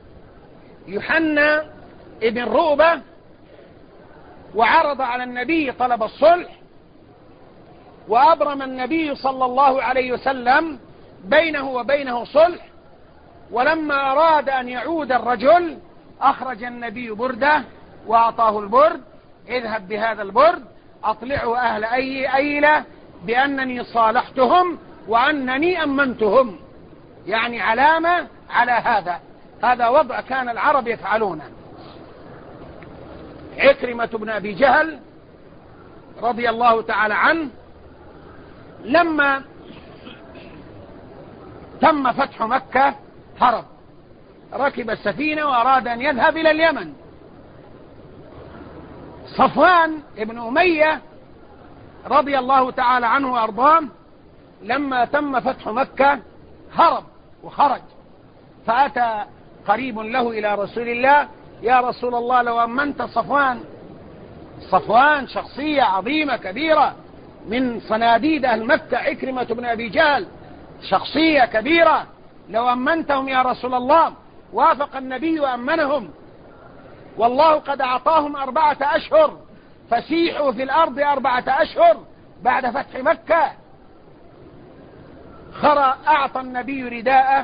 A: يوحنا ابن رؤبة وعرض على النبي طلب الصلح، وأبرم النبي صلى الله عليه وسلم بينه وبينه صلح. ولما أراد أن يعود الرجل أخرج النبي برده وأعطاه البرد: اذهب بهذا البرد أطلعوا أهل أيلة بأنني صالحتهم وأنني أمنتهم، يعني علامة على هذا وضع كان العرب يفعلونه. عكرمة بن أبي جهل رضي الله تعالى عنه لما تم فتح مكة هرب، ركب السفينة وأراد أن يذهب إلى اليمن. صفوان بن أمية رضي الله تعالى عنه وأرضاه لما تم فتح مكة هرب وخرج، فأتى قريب له إلى رسول الله: يا رسول الله، لو أمنت صفوان شخصية عظيمة كبيرة من صناديد أهل مكة، عكرمة بن أبي جهل شخصية كبيرة، لو أمنتهم يا رسول الله. وافق النبي وأمنهم، والله قد أعطاهم 4 أشهر، فسيحوا في الأرض 4 أشهر بعد فتح مكة. أعطى النبي رداءه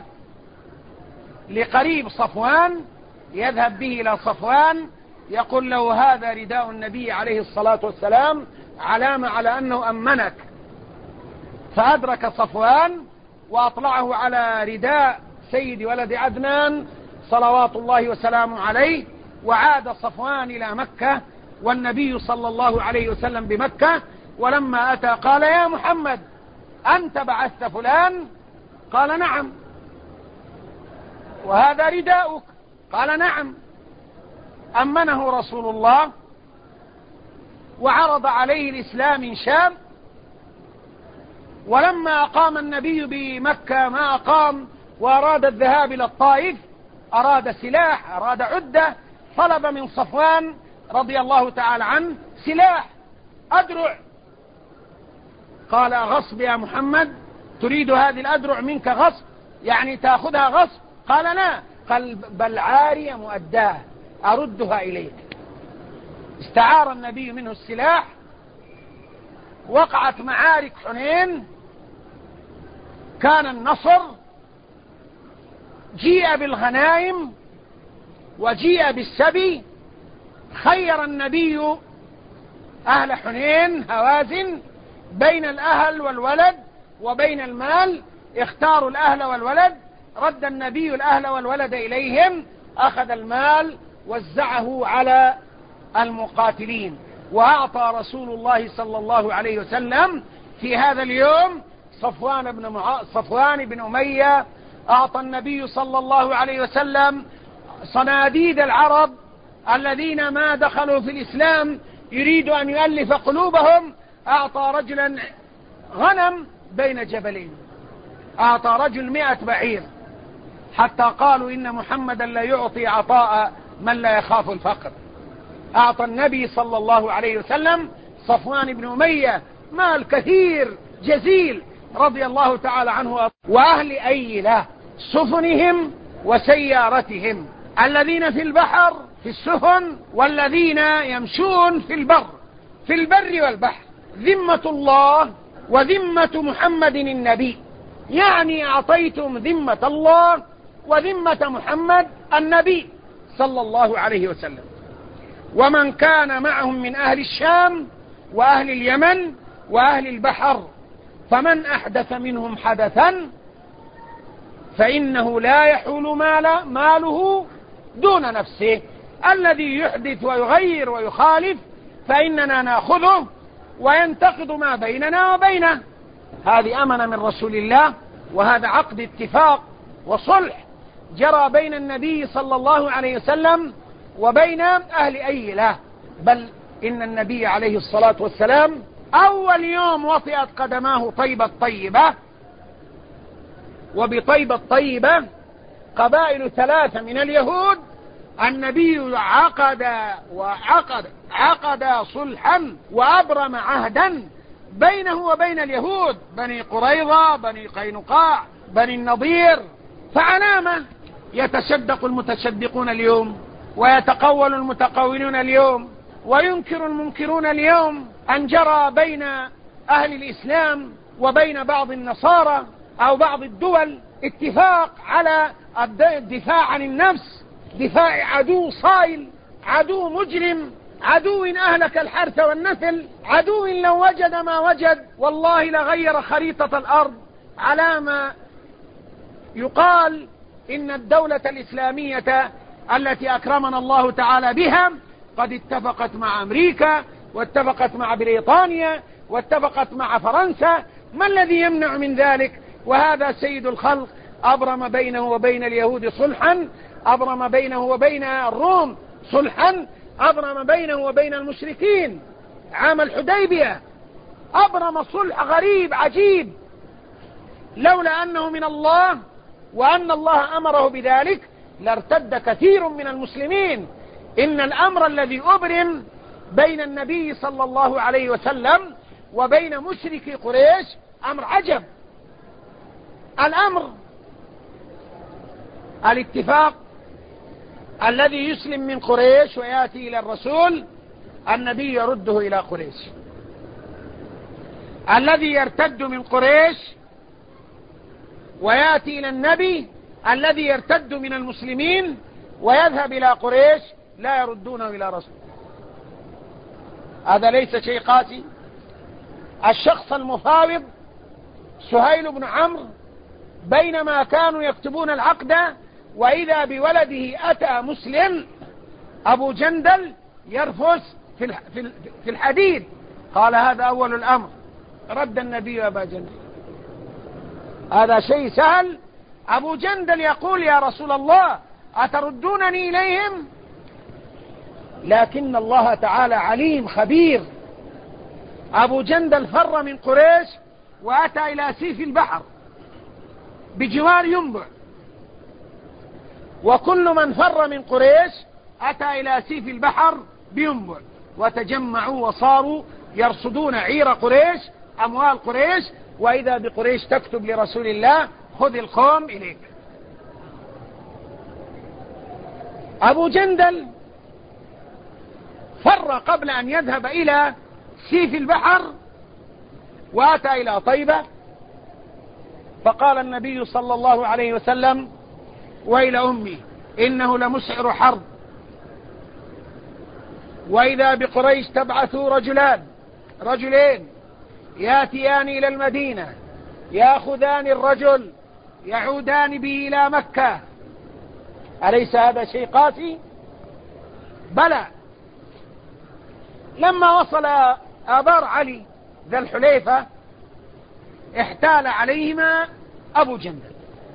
A: لقريب صفوان يذهب به إلى صفوان يقول له: هذا رداء النبي عليه الصلاة والسلام، علامة على أنه أمنك. فأدرك صفوان وأطلعه على رداء سيد ولد عدنان صلوات الله وسلامه عليه، وعاد صفوان إلى مكة والنبي صلى الله عليه وسلم بمكة. ولما أتى قال: يا محمد، أنت بعثت فلان؟ قال: نعم. وهذا رداؤك؟ قال: نعم. أمنه رسول الله وعرض عليه الإسلام من شام. ولما أقام النبي بمكة ما أقام، وأراد الذهاب إلى الطائف، أراد سلاح، أراد عدة، طلب من صفوان رضي الله تعالى عنه سلاح، أدرع. قال: غصب يا محمد؟ تريد هذه الأدرع منك غصب؟ يعني تأخذها غصب؟ قال: لا. قال: بل عارية مؤداه، أردها إليك. استعار النبي منه السلاح. وقعت معارك حنين، كان النصر، جيء بالغنائم وجيء بالسبي. خير النبي أهل حنين هوازن بين الأهل والولد وبين المال، اختاروا الأهل والولد. رد النبي الأهل والولد إليهم، أخذ المال وزعه على المقاتلين. وأعطى رسول الله صلى الله عليه وسلم في هذا اليوم صفوان بن أمية، أعطى النبي صلى الله عليه وسلم صناديد العرب الذين ما دخلوا في الإسلام يريد أن يؤلف قلوبهم. أعطى رجلا غنم بين جبلين، أعطى رجل 100 بعير، حتى قالوا إن محمدا لا يعطي عطاء من لا يخاف الفقر. أعطى النبي صلى الله عليه وسلم صفوان بن أمية مال كثير جزيل رضي الله تعالى عنه. وأهل أيلة سفنهم وسيارتهم، الذين في البحر في السفن، والذين يمشون في البر والبحر. ذمة الله وذمة محمد النبي، يعني أعطيتم ذمة الله وذمة محمد النبي صلى الله عليه وسلم. ومن كان معهم من أهل الشام وأهل اليمن وأهل البحر، فمن أحدث منهم حدثا فإنه لا يحول ماله دون نفسه. الذي يحدث ويغير ويخالف فإننا نأخذه وينتقد ما بيننا وبينه. هذه أمنة من رسول الله، وهذا عقد اتفاق وصلح جرى بين النبي صلى الله عليه وسلم وبين أهل أيلة. بل إن النبي عليه الصلاة والسلام أول يوم وطئت قدماه طيبة طيبة، وبطيبة طيبة قبائل 3 من اليهود، النبي عقد صلحا وأبرم عهدا بينه وبين اليهود، بني قريظة، بني قينقاع، بني النضير. فعلامة يتصدق المتصدقون اليوم، ويتقول المتقولون اليوم، وينكر المنكرون اليوم أن جرى بين أهل الإسلام وبين بعض النصارى أو بعض الدول اتفاق على الدفاع عن النفس، دفاع عدو صائل، عدو مجرم، عدو أهلك الحرث والنسل، عدو لو وجد ما وجد والله لغير خريطة الأرض. على ما يقال إن الدولة الإسلامية التي أكرمنا الله تعالى بها قد اتفقت مع أمريكا، واتفقت مع بريطانيا، واتفقت مع فرنسا. ما الذي يمنع من ذلك؟ وهذا سيد الخلق أبرم بينه وبين اليهود صلحا، أبرم بينه وبين الروم صلحا، أبرم بينه وبين المشركين عام الحديبية، أبرم صلح غريب عجيب، لولا أنه من الله وأن الله أمره بذلك لارتد كثير من المسلمين. إن الأمر الذي أبرم بين النبي صلى الله عليه وسلم وبين مشركي قريش أمر عجب. الأمر الاتفاق الذي يسلم من قريش ويأتي إلى الرسول، النبي يرده إلى قريش. الذي يرتد من قريش ويأتي إلى النبي، الذي يرتد من المسلمين ويذهب إلى قريش، لا يردونه إلى رسول. هذا ليس شيء قاسي. الشخص المفاوض سهيل بن عمرو بينما كانوا يكتبون العقد وإذا بولده أتى مسلم أبو جندل يرفس في الحديد، قال هذا أول الأمر، رد النبي أبا جندل. هذا شيء سهل. أبو جندل يقول يا رسول الله أتردونني إليهم؟ لكن الله تعالى عليم خبير. أبو جندل فر من قريش وأتى إلى سيف البحر بجوار ينبع، وكل من فر من قريش أتى إلى سيف البحر بينبع، وتجمعوا وصاروا يرصدون عير قريش، أموال قريش، وإذا بقريش تكتب لرسول الله خذ القوم إليك. أبو جندل فر قبل أن يذهب إلى سيف البحر وأتى إلى طيبة، فقال النبي صلى الله عليه وسلم ويل أمي إنه لمسعر حرب، وإذا بقريش تبعث رجلين ياتيان إلى المدينة يأخذان الرجل يعودان به إلى مكة، أليس هذا شيء قاسي؟ بلى. لما وصل آبار علي ذا الحليفة احتال عليهما أبو جندل،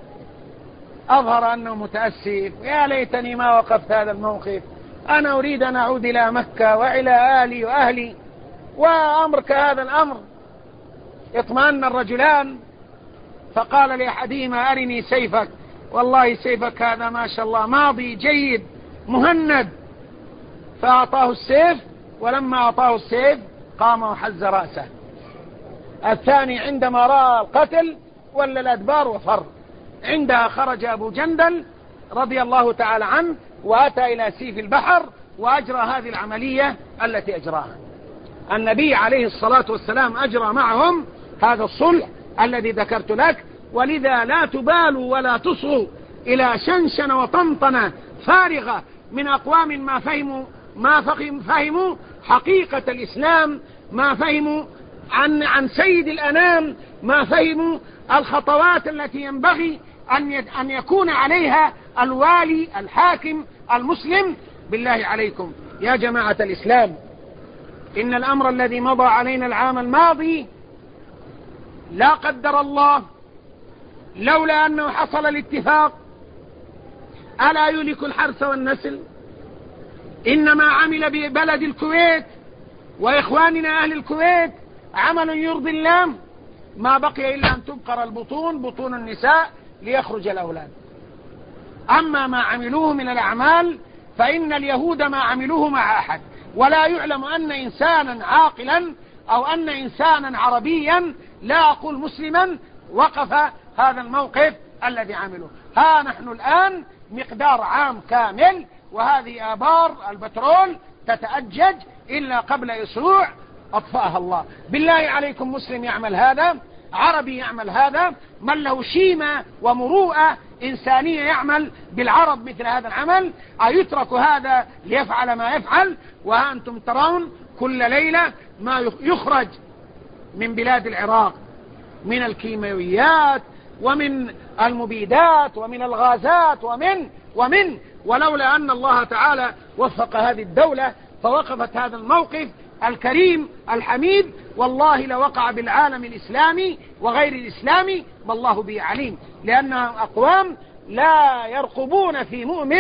A: أظهر أنه متأسف، يا ليتني ما وقفت هذا الموقف، أنا أريد أن أعود إلى مكة وإلى آلي وأهلي، وأمرك هذا الأمر. اطمأن الرجلان، فقال لأحدهما أرني سيفك، والله سيفك هذا ما شاء الله ماضي جيد مهند، فأعطاه السيف، ولما أعطاه السيف قام وحز رأسه. الثاني عندما رأى القتل ولى الأدبار وفر. عندها خرج أبو جندل رضي الله تعالى عنه وأتى إلى سيف البحر وأجرى هذه العملية التي أجراها. النبي عليه الصلاة والسلام أجرى معهم هذا الصلح الذي ذكرت لك، ولذا لا تبالوا ولا تصغوا إلى شنشن وطنطنة فارغة من أقوام ما فهموا حقيقة الإسلام، ما فهموا عن سيد الأنام، ما فهموا الخطوات التي ينبغي أن يكون عليها الوالي الحاكم المسلم. بالله عليكم يا جماعة الإسلام، إن الأمر الذي مضى علينا العام الماضي لا قدر الله لولا أنه حصل الاتفاق ألا يهلك الحرث والنسل. إنما عمل ببلد الكويت وإخواننا أهل الكويت عمل يرضي الله، ما بقي إلا أن تبقر البطون، بطون النساء، ليخرج الأولاد. أما ما عملوه من الأعمال فإن اليهود ما عملوه مع أحد، ولا يعلم أن إنسانا عاقلا أو أن إنسانا عربيا، لا أقول مسلما، وقف هذا الموقف الذي عملوه. ها نحن الآن مقدار عام كامل وهذه آبار البترول تتأجج، إلا قبل أسبوع أطفأها الله. بالله عليكم مسلم يعمل هذا، عربي يعمل هذا، من له شيمة ومروءة إنسانية يعمل بالعرب مثل هذا العمل، أيترك هذا ليفعل ما يفعل؟ وأنتم ترون كل ليلة ما يخرج من بلاد العراق من الكيماويات ومن المبيدات ومن الغازات ومن ولولا أن الله تعالى وفق هذه الدولة فوقفت هذا الموقف الكريم الحميد، والله لوقع بالعالم الإسلامي وغير الإسلامي ما الله به عليم، لأنهم أقوام لا يرقبون في مؤمن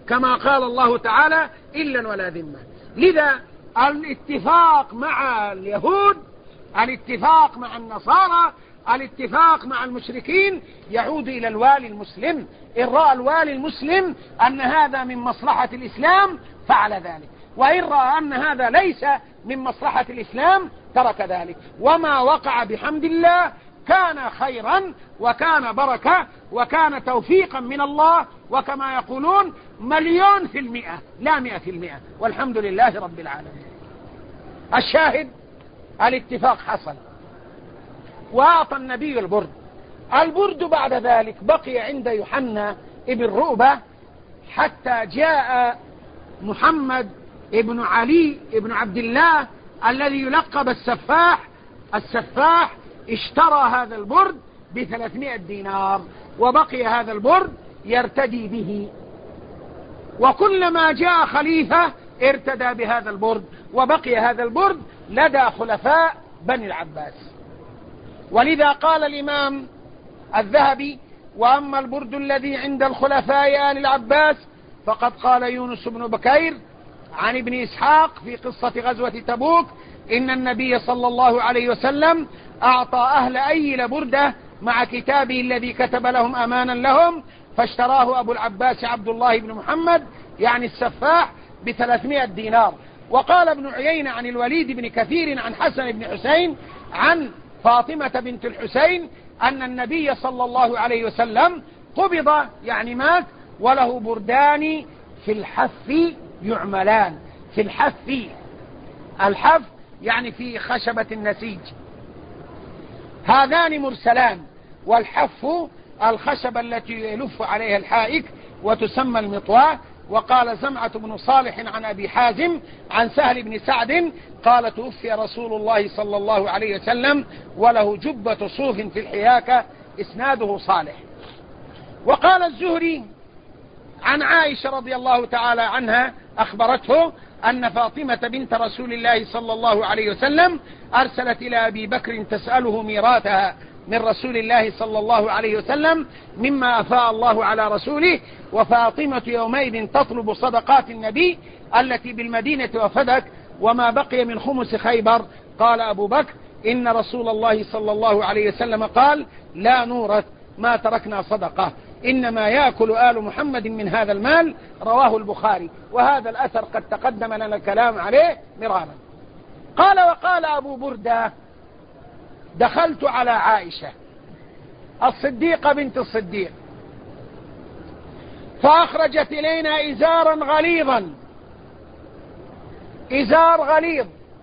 A: كما قال الله تعالى إلا ولا ذمة. لذا الاتفاق مع اليهود، الاتفاق مع النصارى، الاتفاق مع المشركين يعود إلى الوالي المسلم. إن رأى الوالي المسلم أن هذا من مصلحة الإسلام فعل ذلك، وإن رأى أن هذا ليس من مصلحة الإسلام ترك ذلك. وما وقع بحمد الله كان خيرا وكان بركة وكان توفيقا من الله، وكما يقولون 1,000,000% لا 100%، والحمد لله رب العالمين. الشاهد الاتفاق حصل، وأعطى النبي البرد بعد ذلك بقي عند يوحنا ابن رؤبة حتى جاء محمد ابن علي ابن عبد الله الذي يلقب السفاح اشترى هذا البرد ب300 دينار، وبقي هذا البرد يرتدي به، وكلما جاء خليفة ارتدى بهذا البرد، وبقي هذا البرد لدى خلفاء بني العباس. ولذا قال الإمام الذهبي: وأما البرد الذي عند الخلفاء آل العباس فقد قال يونس بن بكير عن ابن إسحاق في قصة غزوة تبوك: إن النبي صلى الله عليه وسلم أعطى أهل أيل بردة مع كتابه الذي كتب لهم أمانا لهم، فاشتراه أبو العباس عبد الله بن محمد يعني السفاح ب300 دينار. وقال ابن عيينة عن الوليد بن كثير عن حسن بن حسين عن فاطمة بنت الحسين أن النبي صلى الله عليه وسلم قبض يعني مات وله بردان في الحف يعملان. في الحف يعني في خشبة النسيج، هذان مرسلان، والحف الخشبة التي يلف عليها الحائك وتسمى المطواة. وقال زمعة بن صالح عن أبي حازم عن سهل بن سعد قال: توفي رسول الله صلى الله عليه وسلم وله جبة صوف في الحياكة، إسناده صالح. وقال الزهري عن عائشة رضي الله تعالى عنها أخبرته أن فاطمة بنت رسول الله صلى الله عليه وسلم أرسلت إلى أبي بكر تسأله ميراثها من رسول الله صلى الله عليه وسلم مما أفاء الله على رسوله، وفاطمة يومئذ تطلب صدقات النبي التي بالمدينة وفدك وما بقي من خمس خيبر. قال أبو بكر: إن رسول الله صلى الله عليه وسلم قال: لا نورث ما تركنا صدقة، إنما يأكل آل محمد من هذا المال. رواه البخاري، وهذا الأثر قد تقدم لنا الكلام عليه مرارا. قال: وقال أبو بردة: دخلت على عائشة الصديقة بنت الصديق فأخرجت إلينا إزارا غليظا، إزار غليظ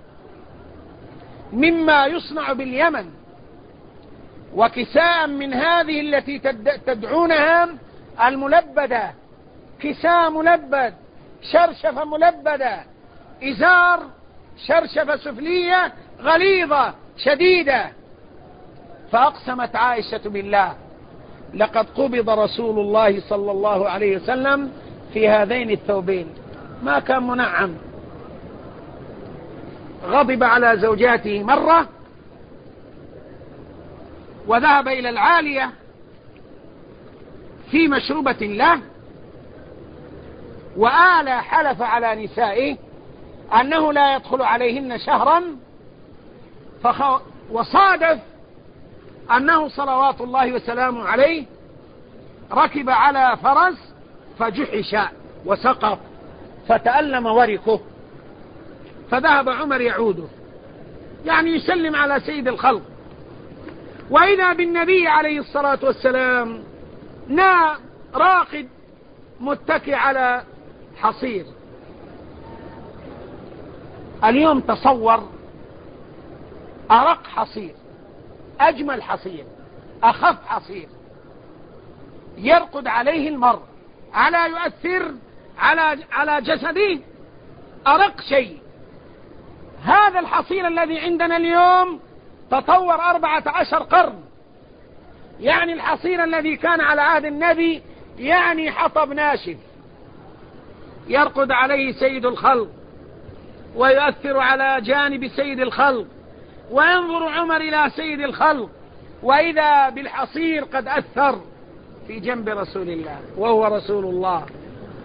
A: مما يصنع باليمن، وكساء من هذه التي تدعونها الملبدة، كساء ملبد، شرشفة ملبدة، إزار شرشفة سفلية غليظة شديدة. فأقسمت عائشة بالله: لقد قبض رسول الله صلى الله عليه وسلم في هذين الثوبين. ما كان منعم. غضب على زوجاته مرة، وذهب إلى العالية في مشروبة له، وآلى حلف على نسائه أنه لا يدخل عليهن شهرا، وصادف أنه صلوات الله وسلامه عليه ركب على فرس فجحش وسقط فتألم وركه، فذهب عمر يعوده يعني يسلم على سيد الخلق، وإذا بالنبي عليه الصلاة والسلام راقد متكئ على حصير. اليوم تصور أرق حصير، أجمل حصير، أخف حصير يرقد عليه المرء، ألا يؤثر على جسده؟ أرق شيء. هذا الحصير الذي عندنا اليوم تطور 14 قرن، يعني الحصير الذي كان على عهد النبي يعني حطب ناشف يرقد عليه سيد الخلق ويؤثر على جانب سيد الخلق، وينظر عمر إلى سيد الخلق وإذا بالحصير قد أثر في جنب رسول الله وهو رسول الله.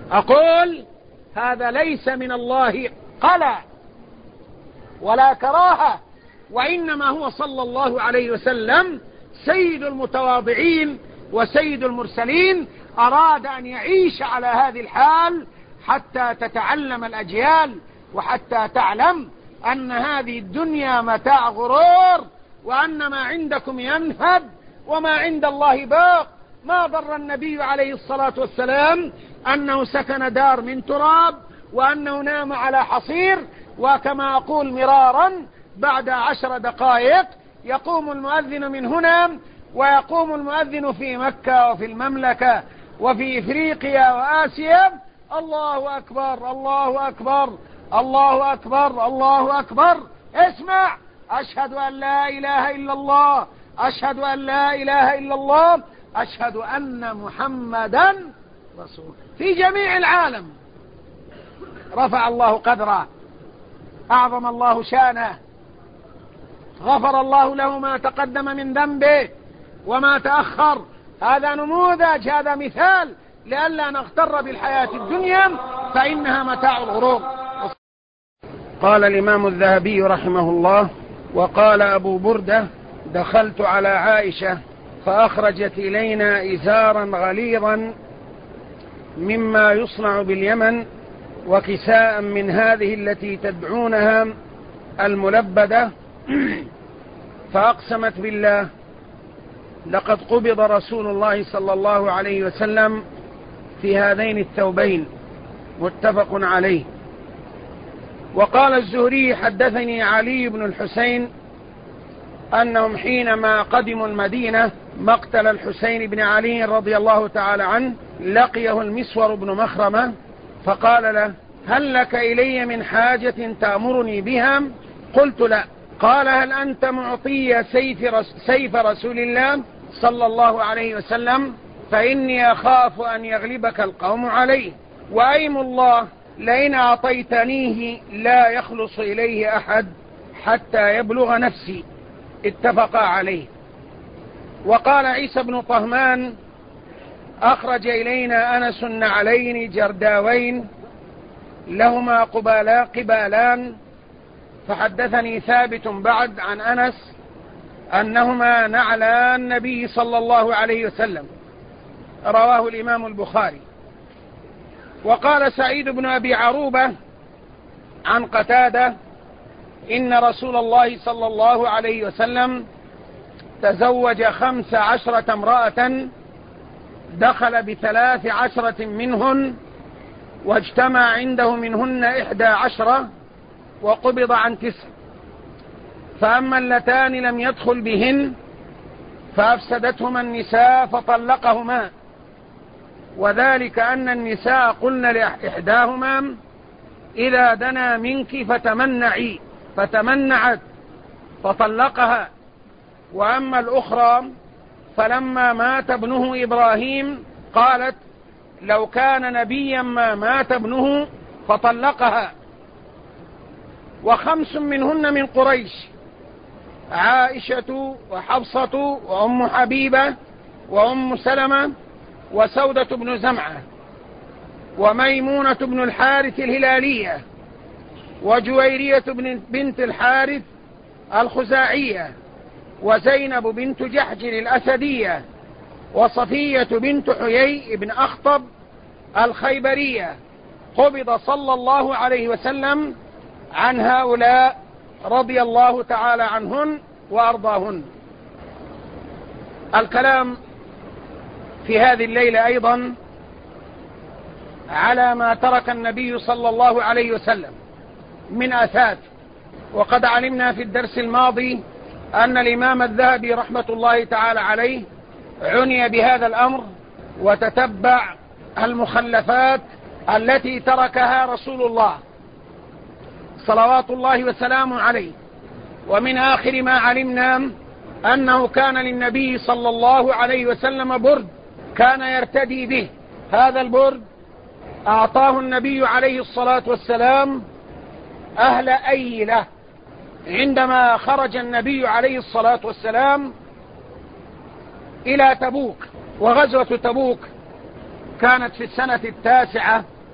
A: أقول هذا ليس من الله قلع ولا كراهة، وإنما هو صلى الله عليه وسلم سيد المتواضعين وسيد المرسلين، أراد أن يعيش على هذه الحال حتى تتعلم الأجيال وحتى تعلم أن هذه الدنيا متاع غرور، وأن ما عندكم ينفد وما عند الله باق. ما ضر النبي عليه الصلاة والسلام أنه سكن دار من تراب وأنه نام على حصير، وكما أقول مرارا بعد 10 دقائق يقوم المؤذن من هنا ويقوم المؤذن في مكة وفي المملكة وفي إفريقيا وآسيا: الله أكبر الله أكبر الله أكبر الله أكبر. اسمع: أشهد أن لا إله إلا الله، أشهد أن لا إله إلا الله، أشهد أن محمدا رسول. في جميع العالم رفع الله قدره، أعظم الله شانه، غفر الله له ما تقدم من ذنبه وما تأخر. هذا نموذج، هذا مثال لئلا نغتر بالحياة الدنيا فإنها متاع الغرور. قال الإمام الذهبي رحمه الله: وقال أبو بردة: دخلت على عائشة فأخرجت إلينا إزارا غليظا مما يصنع باليمن، وكساء من هذه التي تدعونها الملبدة، فأقسمت بالله: لقد قبض رسول الله صلى الله عليه وسلم في هذين الثوبين. متفق عليه. وقال الزهري: حدثني علي بن الحسين أنهم حينما قدموا المدينة مقتل الحسين بن علي رضي الله تعالى عنه لقيه المسور بن مخرمة فقال له: هل لك إلي من حاجة تأمرني بها؟ قلت: لا. قال: هل أنت معطي سيف رسول الله صلى الله عليه وسلم؟ فإني أخاف أن يغلبك القوم عليه، وأيم الله لئن أعطيتنيه لا يخلص إليه أحد حتى يبلغ نفسي. اتفقا عليه. وقال عيسى بن طهمان: أخرج إلينا أنس نعلين جرداوين لهما قبالان، فحدثني ثابت بعد عن أنس أنهما نعلا النبي صلى الله عليه وسلم. رواه الإمام البخاري. وقال سعيد بن أبي عروبة عن قتادة: إن رسول الله صلى الله عليه وسلم تزوج 15 امرأة، دخل ب13 منهن، واجتمع عنده منهن 11، وقبض عن 9. فأما اللتان لم يدخل بهن فأفسدتهما النساء فطلقهما، وذلك أن النساء قلن لإحداهما: إذا دنا منك فتمنعي، فتمنعت فطلقها. وأما الأخرى فلما مات ابنه إبراهيم قالت: لو كان نبيا ما مات ابنه، فطلقها. 5 منهن من قريش: عائشة وحفصة وأم حبيبة وأم سلمة وسودة بن زمعة وميمونة بن الحارث الهلالية وجويرية بنت الحارث الخزاعية وزينب بنت جحج الأسدية وصفية بنت حيي بن أخطب الخيبرية. قبض صلى الله عليه وسلم عن هؤلاء رضي الله تعالى عنهن وأرضاهن. الكلام في هذه الليلة أيضا على ما ترك النبي صلى الله عليه وسلم من آثار. وقد علمنا في الدرس الماضي أن الإمام الذهبي رحمة الله تعالى عليه عني بهذا الأمر وتتبع المخلفات التي تركها رسول الله صلوات الله وسلامه عليه. ومن آخر ما علمنا أنه كان للنبي صلى الله عليه وسلم برد كان يرتدي به. هذا البرد أعطاه النبي عليه الصلاة والسلام أهل أيلة عندما خرج النبي عليه الصلاة والسلام إلى تبوك. وغزوة تبوك كانت في السنة 9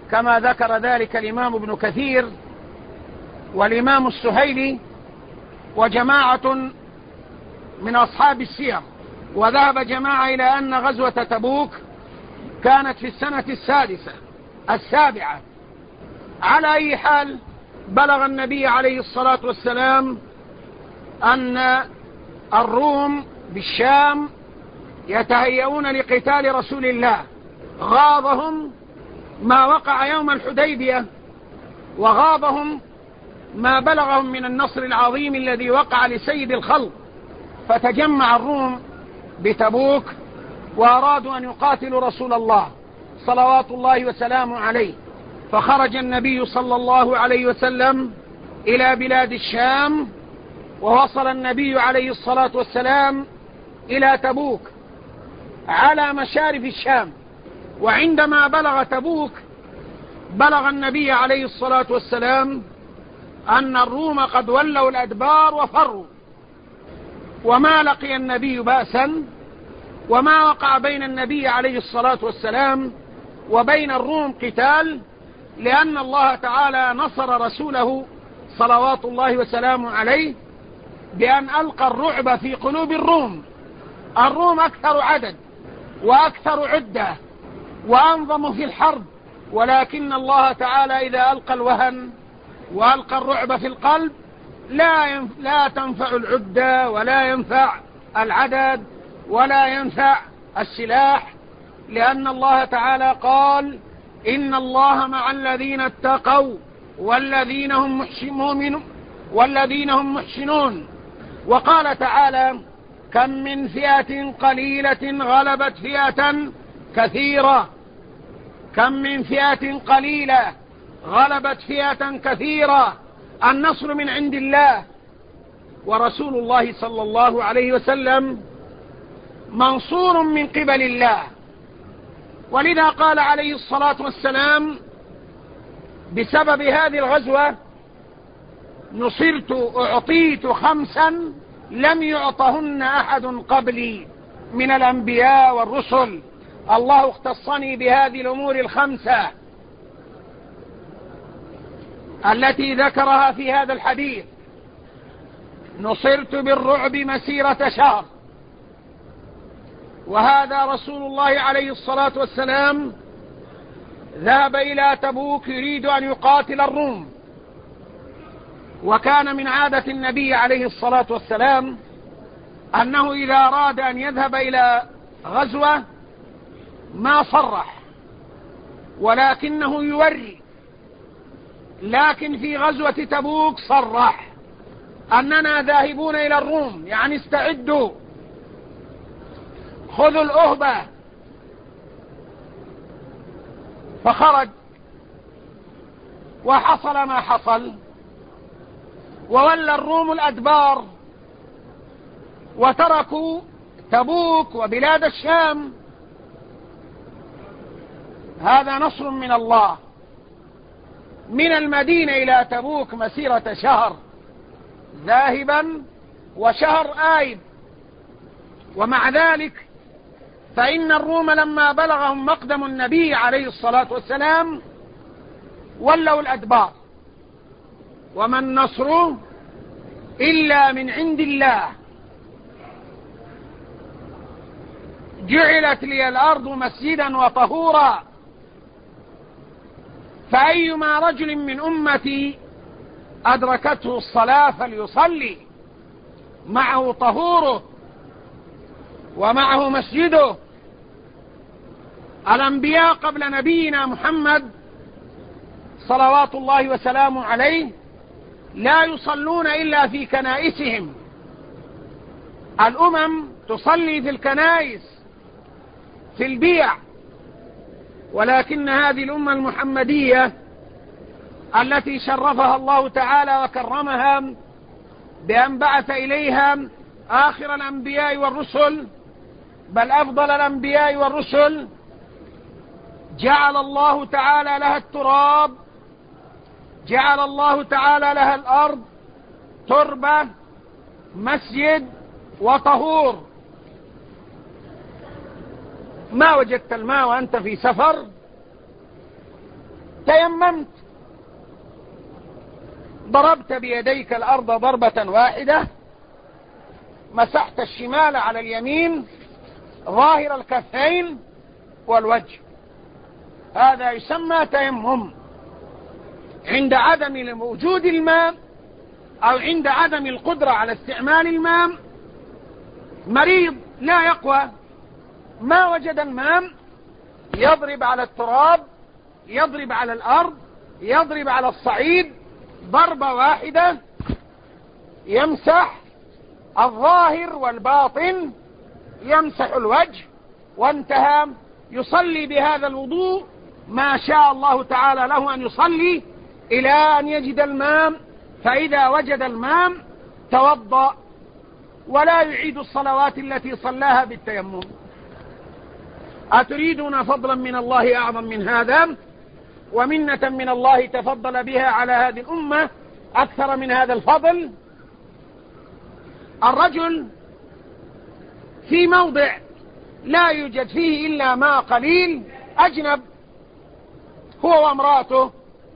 A: كما ذكر ذلك الإمام ابن كثير والإمام السهيلي وجماعة من أصحاب السير. وذهب جماعة إلى أن غزوة تبوك كانت في السنة السابعة. على أي حال، بلغ النبي عليه الصلاة والسلام أن الروم بالشام يتهيئون لقتال رسول الله. غاضهم ما وقع يوم الحديبية، وغاضهم ما بلغهم من النصر العظيم الذي وقع لسيد الخلق. فتجمع الروم بتبوك وأرادوا أن يقاتلوا رسول الله صلوات الله وسلامه عليه. فخرج النبي صلى الله عليه وسلم إلى بلاد الشام، ووصل النبي عليه الصلاة والسلام إلى تبوك على مشارف الشام. وعندما بلغ تبوك، بلغ النبي عليه الصلاة والسلام أن الروم قد ولوا الأدبار وفروا، وما لقي النبي بأسا، وما وقع بين النبي عليه الصلاة والسلام وبين الروم قتال، لأن الله تعالى نصر رسوله صلوات الله وسلامه عليه بأن ألقى الرعب في قلوب الروم. الروم أكثر عدد وأكثر عدة وأنظم في الحرب، ولكن الله تعالى إذا ألقى الوهن وألقى الرعب في القلب لا تنفع العدة ولا ينفع العدد ولا ينفع السلاح، لأن الله تعالى قال: إن الله مع الذين اتقوا والذين هم محسنون. وقال تعالى: كم من فئة قليلة غلبت فئة كثيرة، كم من فئة قليلة غلبت فئة كثيرة. النصر من عند الله، ورسول الله صلى الله عليه وسلم منصور من قبل الله. ولذا قال عليه الصلاة والسلام بسبب هذه الغزوة: أعطيت 5 لم يعطهن أحد قبلي من الأنبياء والرسل، الله اختصني بهذه الأمور 5 التي ذكرها في هذا الحديث. نصرت بالرعب مسيرة شهر. وهذا رسول الله عليه الصلاة والسلام ذهب إلى تبوك يريد أن يقاتل الروم. وكان من عادة النبي عليه الصلاة والسلام أنه إذا أراد أن يذهب إلى غزوة ما صرح، ولكنه يوري. لكن في غزوة تبوك صرح أننا ذاهبون إلى الروم، يعني استعدوا، خذوا الأهبة. فخرج وحصل ما حصل، وولى الروم الأدبار وتركوا تبوك وبلاد الشام. هذا نصر من الله. من المدينة إلى تبوك مسيرة شهر ذاهبا وشهر آيب. ومع ذلك فإن الروم لما بلغهم مقدم النبي عليه الصلاة والسلام ولوا الأدبار. وما النصر إلا من عند الله. جعلت لي الأرض مسجدا وطهورا، فأيما رجل من أمتي أدركته الصلاة فليصلي، معه طهوره ومعه مسجده. الأنبياء قبل نبينا محمد صلوات الله وسلامه عليه لا يصلون إلا في كنائسهم. الأمم تصلي في الكنائس في البيع، ولكن هذه الأمة المحمدية التي شرفها الله تعالى وكرمها بأن بعث إليها آخر الأنبياء والرسل، بل أفضل الأنبياء والرسل، جعل الله تعالى لها التراب، جعل الله تعالى لها الأرض تربة مسجد وطهور. ما وجدت الماء وأنت في سفر تيممت، ضربت بيديك الأرض ضربة واحدة، مسحت الشمال على اليمين، ظاهر الكفين والوجه، هذا يسمى تيمم. عند عدم وجود الماء أو عند عدم القدرة على استعمال الماء، مريض لا يقوى، ما وجد الماء، يضرب على التراب، يضرب على الأرض، يضرب على الصعيد ضربة واحدة، يمسح الظاهر والباطن، يمسح الوجه وانتهى. يصلي بهذا الوضوء ما شاء الله تعالى له أن يصلي إلى أن يجد الماء، فإذا وجد الماء توضأ ولا يعيد الصلوات التي صلاها بالتيمم. أتريدون فضلا من الله أعظم من هذا ومنة من الله تفضل بها على هذه الأمة أكثر من هذا الفضل؟ الرجل في موضع لا يوجد فيه إلا ماء قليل، أجنب هو وامرأته،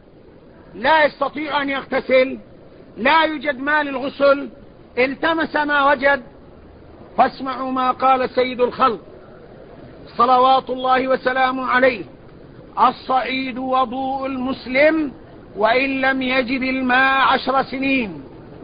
A: لا يستطيع أن يغتسل، لا يوجد ماء للغسل، التمس ما وجد. فاسمعوا ما قال سيد الخلق صلوات الله وسلامه عليه: الصعيد وضوء المسلم وإن لم يجد الماء 10 سنين،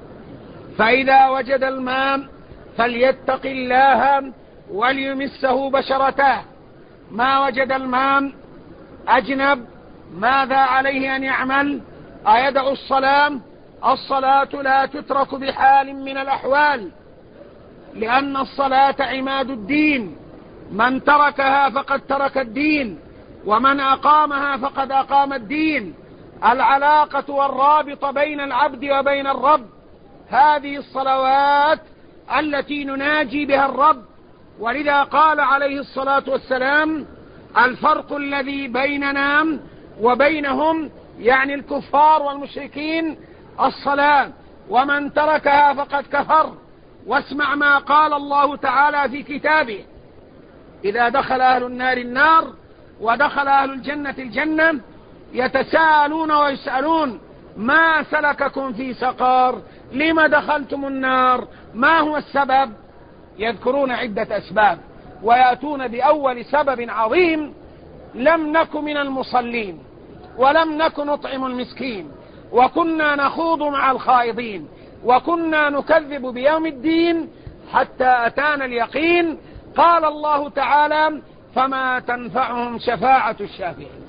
A: فإذا وجد الماء فليتق الله وليمسه بشرته. ما وجد الماء أجنب، ماذا عليه أن يعمل؟ أيدع الصلاة؟ الصلاة لا تترك بحال من الأحوال، لأن الصلاة عماد الدين، من تركها فقد ترك الدين، ومن أقامها فقد أقام الدين. العلاقة والرابط بين العبد وبين الرب هذه الصلوات التي نناجي بها الرب. ولذا قال عليه الصلاة والسلام: الفرق الذي بيننا وبينهم، يعني الكفار والمشركين، الصلاة، ومن تركها فقد كفر. واسمع ما قال الله تعالى في كتابه: إذا دخل أهل النار النار ودخل أهل الجنة الجنة يتساءلون ويسألون: ما سلككم في سقر؟ لم دخلتم النار؟ ما هو السبب؟ يذكرون عدة أسباب ويأتون بأول سبب عظيم: لم نك من المصلين، ولم نك نطعم المسكين، وكنا نخوض مع الخائضين، وكنا نكذب بيوم الدين حتى أتانا اليقين. قال الله تعالى: فما تنفعهم شفاعة الشافعين.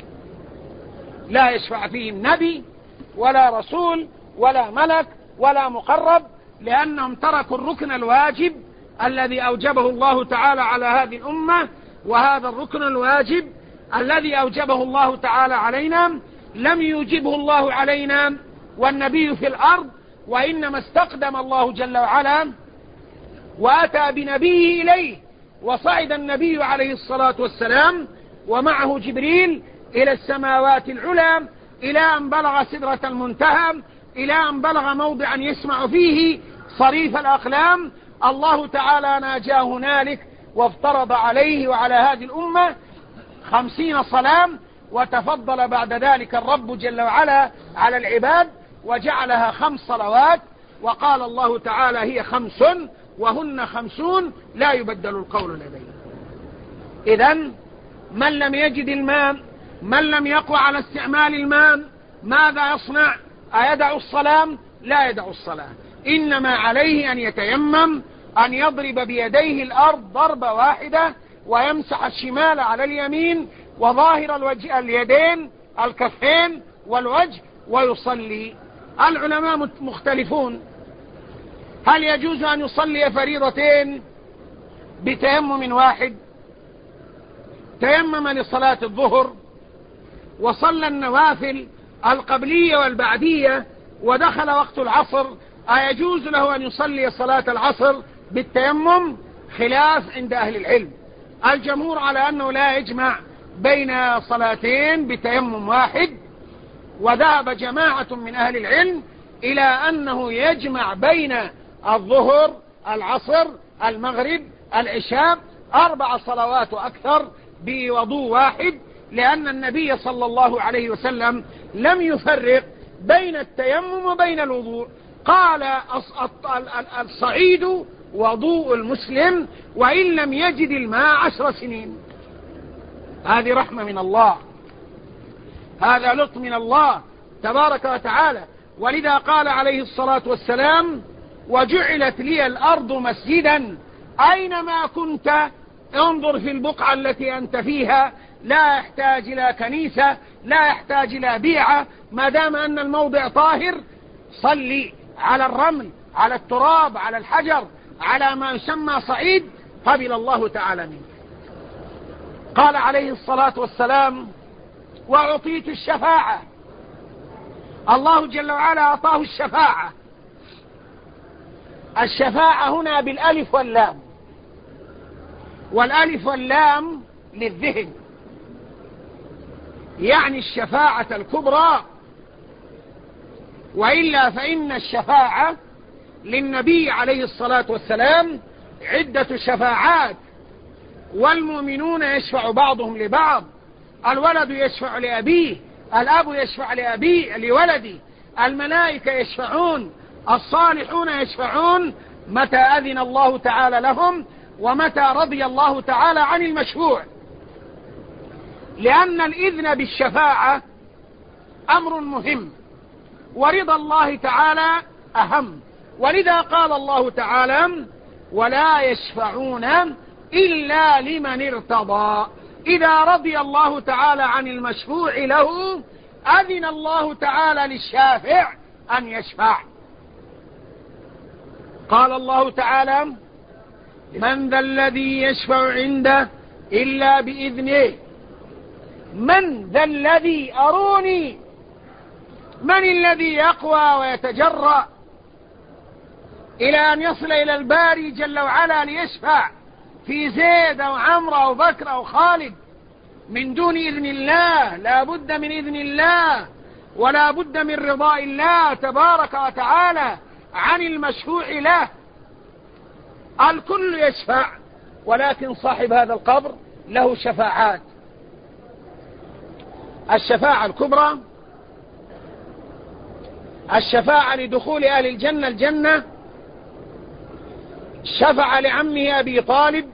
A: لا يشفع فيهم نبي ولا رسول ولا ملك ولا مقرب، لأنهم تركوا الركن الواجب الذي أوجبه الله تعالى على هذه الأمة. وهذا الركن الواجب الذي أوجبه الله تعالى علينا لم يوجبه الله علينا والنبي في الأرض، وإنما استقدم الله جل وعلا وأتى بنبيه إليه، وصعد النبي عليه الصلاة والسلام ومعه جبريل إلى السماوات العلى، إلى أن بلغ سدرة المنتهى، إلى أن بلغ موضعا يسمع فيه صريف الأقلام. الله تعالى ناجاه هنالك وافترض عليه وعلى هذه الأمة 50 صلاة، وتفضل بعد ذلك الرب جل وعلا على العباد وجعلها 5 صلوات، وقال الله تعالى: هي 5 وهن 50 لا يبدل القول لدي. إذن من لم يجد الماء، من لم يقوى على استعمال الماء، ماذا يصنع؟ أيدع الصلاة؟ لا يدع الصلاة، إنما عليه أن يتيمم، أن يضرب بيديه الأرض ضربة واحدة، ويمسح الشمال على اليمين، وظاهر الوجه اليدين الكفين والوجه، ويصلي. العلماء مختلفون: هل يجوز أن يصلي فريضتين بتيمم واحد؟ تيمم لصلاة الظهر وصلى النوافل القبلية والبعدية ودخل وقت العصر، أيجوز له أن يصلي صلاة العصر بالتيمم؟ خلاف عند أهل العلم. الجمهور على أنه لا يجمع بين صلاتين بتيمم واحد، وذهب جماعة من أهل العلم إلى أنه يجمع بين الظهر، العصر، المغرب، العشاء، 4 صلوات وأكثر بوضوء واحد، لأن النبي صلى الله عليه وسلم لم يفرق بين التيمم وبين الوضوء، قال الصعيد وضوء المسلم وإن لم يجد الماء 10 سنين. هذه رحمة من الله، هذا لطف من الله تبارك وتعالى. ولذا قال عليه الصلاة والسلام: وجعلت لي الأرض مسجدا، أينما كنت انظر في البقعة التي أنت فيها، لا يحتاج إلى كنيسة، لا يحتاج إلى بيعة، ما دام أن الموضع طاهر صلي على الرمل، على التراب، على الحجر، على ما يسمى صعيد، قبل الله تعالى منك. قال عليه الصلاة والسلام: وأعطيت الشفاعة. الله جل وعلا أعطاه الشفاعة. الشفاعة هنا بالألف واللام، والألف واللام للذهن، يعني الشفاعة الكبرى. وإلا فإن الشفاعة للنبي عليه الصلاة والسلام عدة شفاعات، والمؤمنون يشفع بعضهم لبعض، الولد يشفع لأبيه، الأب يشفع لولده، الملائكة يشفعون، الصالحون يشفعون متى أذن الله تعالى لهم ومتى رضي الله تعالى عن المشفوع، لأن الإذن بالشفاعة أمر مهم، ورضا الله تعالى أهم. ولذا قال الله تعالى: ولا يشفعون إلا لمن ارتضى. إذا رضي الله تعالى عن المشفوع له أذن الله تعالى للشافع أن يشفع. قال الله تعالى: من ذا الذي يشفع عنده إلا بإذنه. من ذا الذي أروني، من الذي يقوى ويتجرأ إلى أن يصل إلى الباري جل وعلا ليشفع في زيد أو عمرو أو بكر أو خالد من دون إذن الله؟ لا بد من إذن الله، ولا بد من رضاء الله تبارك وتعالى عن المشفوع له. الكل يشفع، ولكن صاحب هذا القبر له شفاعات. الشفاعة الكبرى الشفاعة لدخول أهل الجنة الجنة. شفع لعمه أبي طالب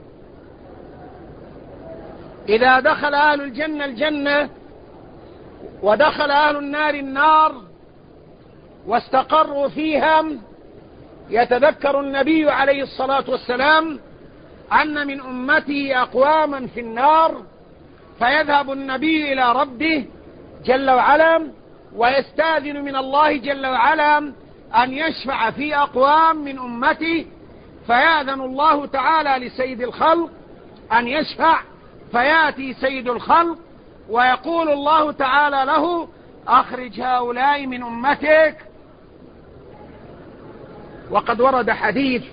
A: إذا دخل أهل الجنة الجنة ودخل أهل النار النار واستقروا فيها، يتذكر النبي عليه الصلاة والسلام أن من أمته أقواما في النار، فيذهب النبي إلى ربه جل وعلا ويستاذن من الله جل وعلا أن يشفع في أقوام من أمته، فيأذن الله تعالى لسيد الخلق أن يشفع، فيأتي سيد الخلق ويقول الله تعالى له: أخرج هؤلاء من أمتك. وقد ورد حديث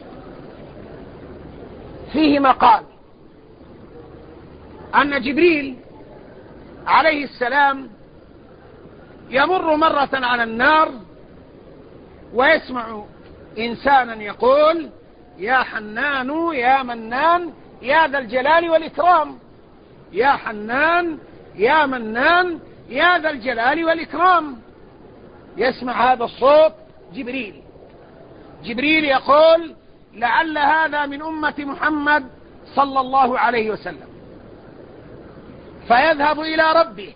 A: فيه مقال أن جبريل عليه السلام يمر مرة على النار ويسمع إنسانا يقول: يا حنان يا منان يا ذا الجلال والإكرام. يا حنان يا منان يا ذا الجلال والإكرام. يسمع هذا الصوت جبريل يقول: لعل هذا من أمة محمد صلى الله عليه وسلم. فيذهب إلى ربه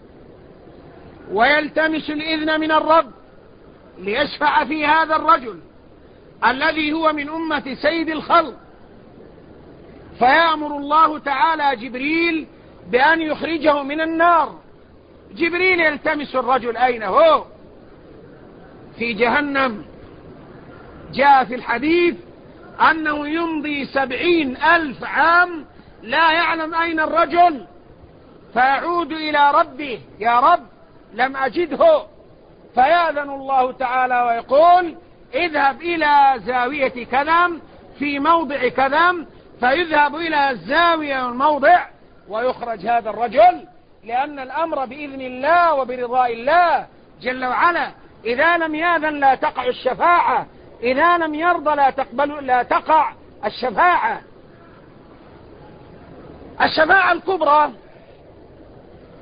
A: ويلتمس الإذن من الرب ليشفع في هذا الرجل الذي هو من أمة سيد الخلق، فيأمر الله تعالى جبريل بأن يخرجه من النار. جبريل يلتمس الرجل، أين هو؟ في جهنم. جاء في الحديث أنه يمضي 70,000 عام لا يعلم أين الرجل، فيعود إلى ربه: يا رب لم أجده. فيأذن الله تعالى ويقول: اذهب إلى زاوية كذا في موضع كذا، فيذهب إلى الزاوية والموضع ويخرج هذا الرجل، لأن الأمر بإذن الله وبرضاء الله جل وعلا. إذا لم يأذن لا تقع الشفاعة، إذا لم يرضى لا تقع الشفاعة. الشفاعة الكبرى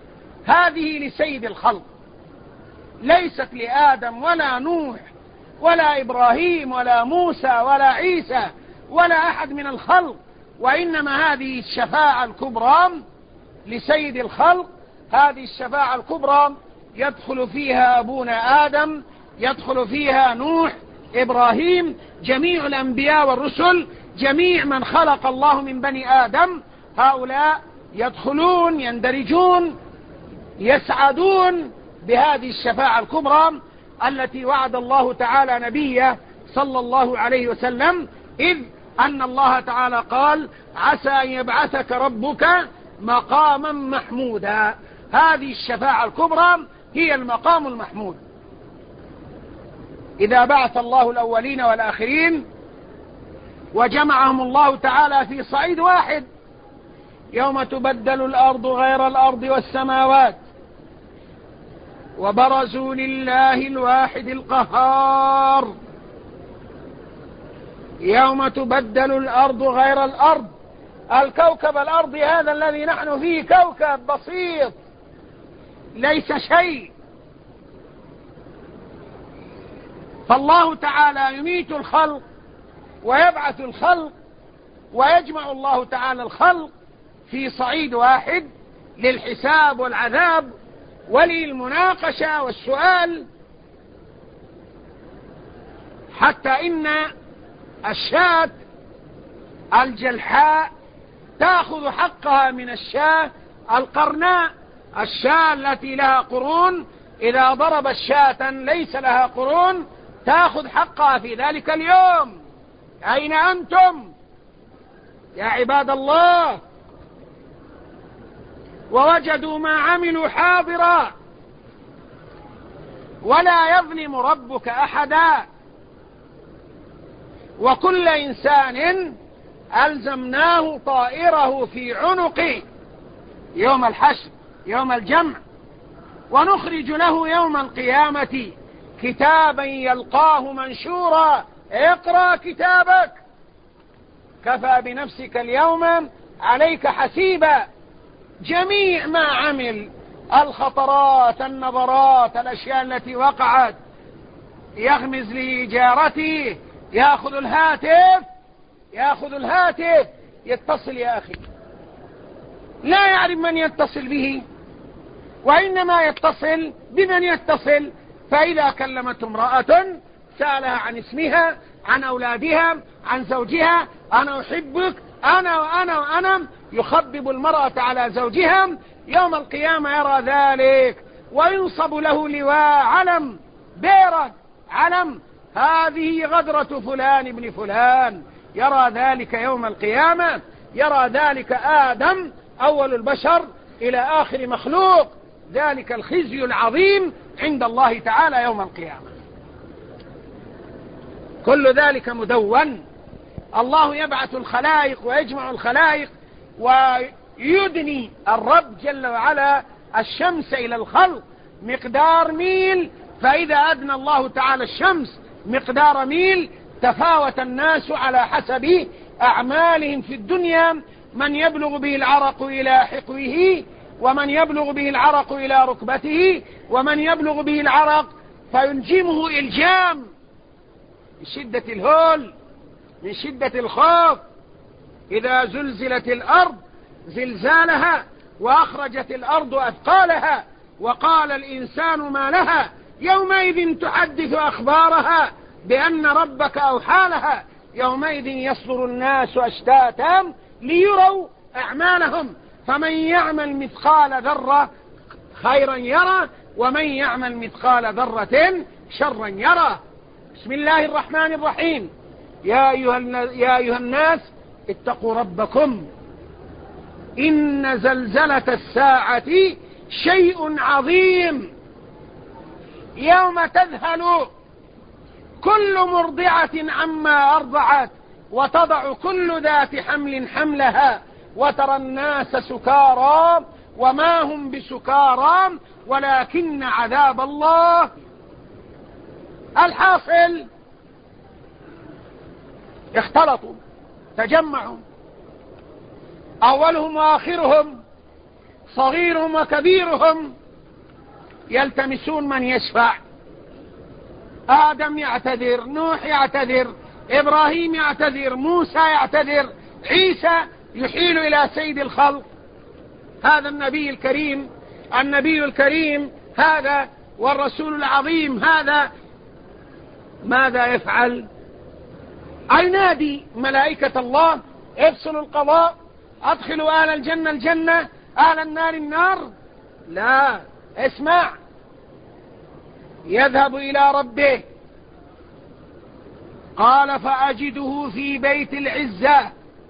A: هذه لسيد الخلق، ليست لآدم ولا نوح ولا إبراهيم ولا موسى ولا عيسى ولا أحد من الخلق، وإنما هذه الشفاعة الكبرى لسيد الخلق. هذه الشفاعة الكبرى يدخل فيها أبونا آدم، يدخل فيها نوح، إبراهيم، جميع الأنبياء والرسل، جميع من خلق الله من بني آدم، هؤلاء يدخلون، يندرجون، يسعدون بهذه الشفاعة الكبرى التي وعد الله تعالى نبيه صلى الله عليه وسلم، إذ أن الله تعالى قال: عسى أن يبعثك ربك مقاما محمودا. هذه الشفاعة الكبرى هي المقام المحمود. إذا بعث الله الأولين والآخرين وجمعهم الله تعالى في صعيد واحد، يوم تبدل الأرض غير الأرض والسماوات وبرزوا لله الواحد القهار. يوم تبدل الأرض غير الأرض، الكوكب الأرض هذا الذي نحن فيه كوكب بسيط ليس شيء، فالله تعالى يميت الخلق ويبعث الخلق، ويجمع الله تعالى الخلق في صعيد واحد للحساب والعذاب وللمناقشة والسؤال، حتى إن الشاة الجلحاء تأخذ حقها من الشاة القرناء. الشاة التي لها قرون إذا ضربت شاة ليس لها قرون تأخذ حقها في ذلك اليوم. أين أنتم يا عباد الله؟ ووجدوا ما عملوا حاضرا ولا يظلم ربك أحدا، وكل إنسان ألزمناه طائره في عنقه يوم الحشر يوم الجمع، ونخرج له يوم القيامة كتابا يلقاه منشورا. اقرأ كتابك، كفى بنفسك اليوم عليك حسيبا. جميع ما عمل، الخطرات، النظرات، الأشياء التي وقعت، يغمز لجارته، يأخذ الهاتف يتصل يا أخي، لا يعرف من يتصل به، وإنما يتصل بمن يتصل. فإذا كلمت امرأة سألها عن اسمها، عن أولادها، عن زوجها: أنا أحبك، أنا وأنا وأنا. يخبب المرأة على زوجها، يوم القيامة يرى ذلك، وينصب له لواء، علم، بيرة، علم، هذه غدرة فلان ابن فلان. يرى ذلك يوم القيامة، يرى ذلك آدم أول البشر إلى آخر مخلوق، ذلك الخزي العظيم عند الله تعالى يوم القيامة. كل ذلك مدون. الله يبعث الخلائق ويجمع الخلائق، ويدني الرب جل وعلا الشمس إلى الخلق مقدار ميل، فإذا أدنى الله تعالى الشمس مقدار ميل تفاوت الناس على حسب أعمالهم في الدنيا، من يبلغ به العرق إلى حقوه، ومن يبلغ به العرق إلى ركبته، ومن يبلغ به العرق فيلجمه إلجام من شدة الهول، من شدة الخوف. إذا زلزلت الأرض زلزالها وأخرجت الأرض أثقالها وقال الإنسان ما لها يومئذ تحدث أخبارها بأن ربك أوحى لها يومئذ يصدر الناس أشتاتا ليروا أعمالهم فمن يعمل مثقال ذرة خيرا يرى ومن يعمل مثقال ذرة شرا يرى. بسم الله الرحمن الرحيم. يا أيها الناس اتقوا ربكم إن زلزلة الساعة شيء عظيم يوم تذهل كل مرضعة عما أرضعت وتضع كل ذات حمل حملها وترى الناس سكارى وما هم بسكارى ولكن عذاب الله. الحاصل اختلطوا تجمعوا أولهم وآخرهم صغيرهم وكبيرهم يلتمسون من يشفع. آدم يعتذر، نوح يعتذر، إبراهيم يعتذر، موسى يعتذر، عيسى يحيل إلى سيد الخلق. هذا النبي الكريم، النبي الكريم هذا والرسول العظيم هذا ماذا يفعل؟ ينادي ملائكة الله افصلوا القضاء، ادخلوا أهل الجنة الجنة، أهل النار النار. لا، اسمع، يذهب إلى ربه قال فأجده في بيت العزة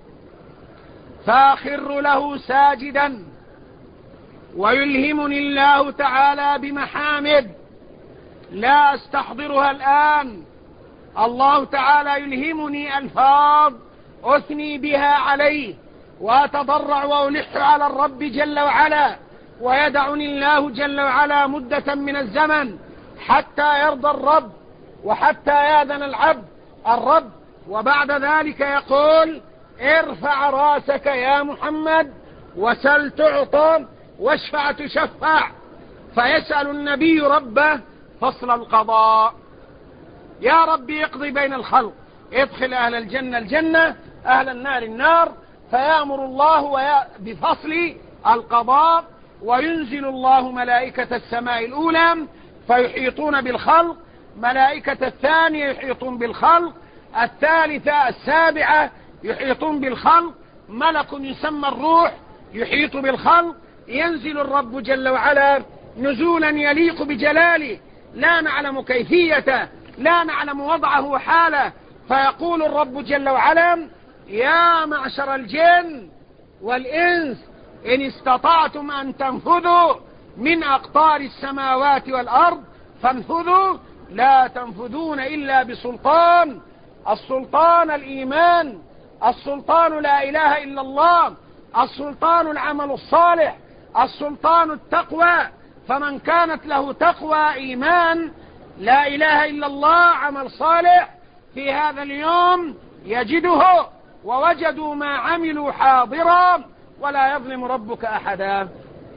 A: فأخر له ساجدا ويلهمني الله تعالى بمحامد لا أستحضرها الآن. الله تعالى يلهمني ألفاظ أثني بها عليه وأتضرع وألح على الرب جل وعلا، ويدعني الله جل وعلا مدة من الزمن حتى يرضى الرب وحتى يأذن الرب، وبعد ذلك يقول ارفع راسك يا محمد وسل تعطى واشفع تشفع. فيسأل النبي ربه فصل القضاء، يا ربي اقضي بين الخلق، ادخل أهل الجنة الجنة، أهل النار النار. فيأمر الله بفصل القضاء، وينزل الله ملائكة السماء الأولى فيحيطون بالخلق، ملائكة الثانية يحيطون بالخلق، الثالثة السابعة يحيطون بالخلق، ملك يسمى الروح يحيط بالخلق. ينزل الرب جل وعلا نزولا يليق بجلاله، لا نعلم كيفيته، لا نعلم وضعه وحاله. فيقول الرب جل وعلا يا معشر الجن والإنس إن استطعتم أن تنفذوا من أقطار السماوات والأرض فانفذوا، لا تنفذون إلا بسلطان. السلطان الإيمان، السلطان لا إله إلا الله، السلطان العمل الصالح، السلطان التقوى. فمن كانت له تقوى إيمان لا إله إلا الله عمل صالح في هذا اليوم يجده، ووجدوا ما عملوا حاضرا ولا يظلم ربك أحدا.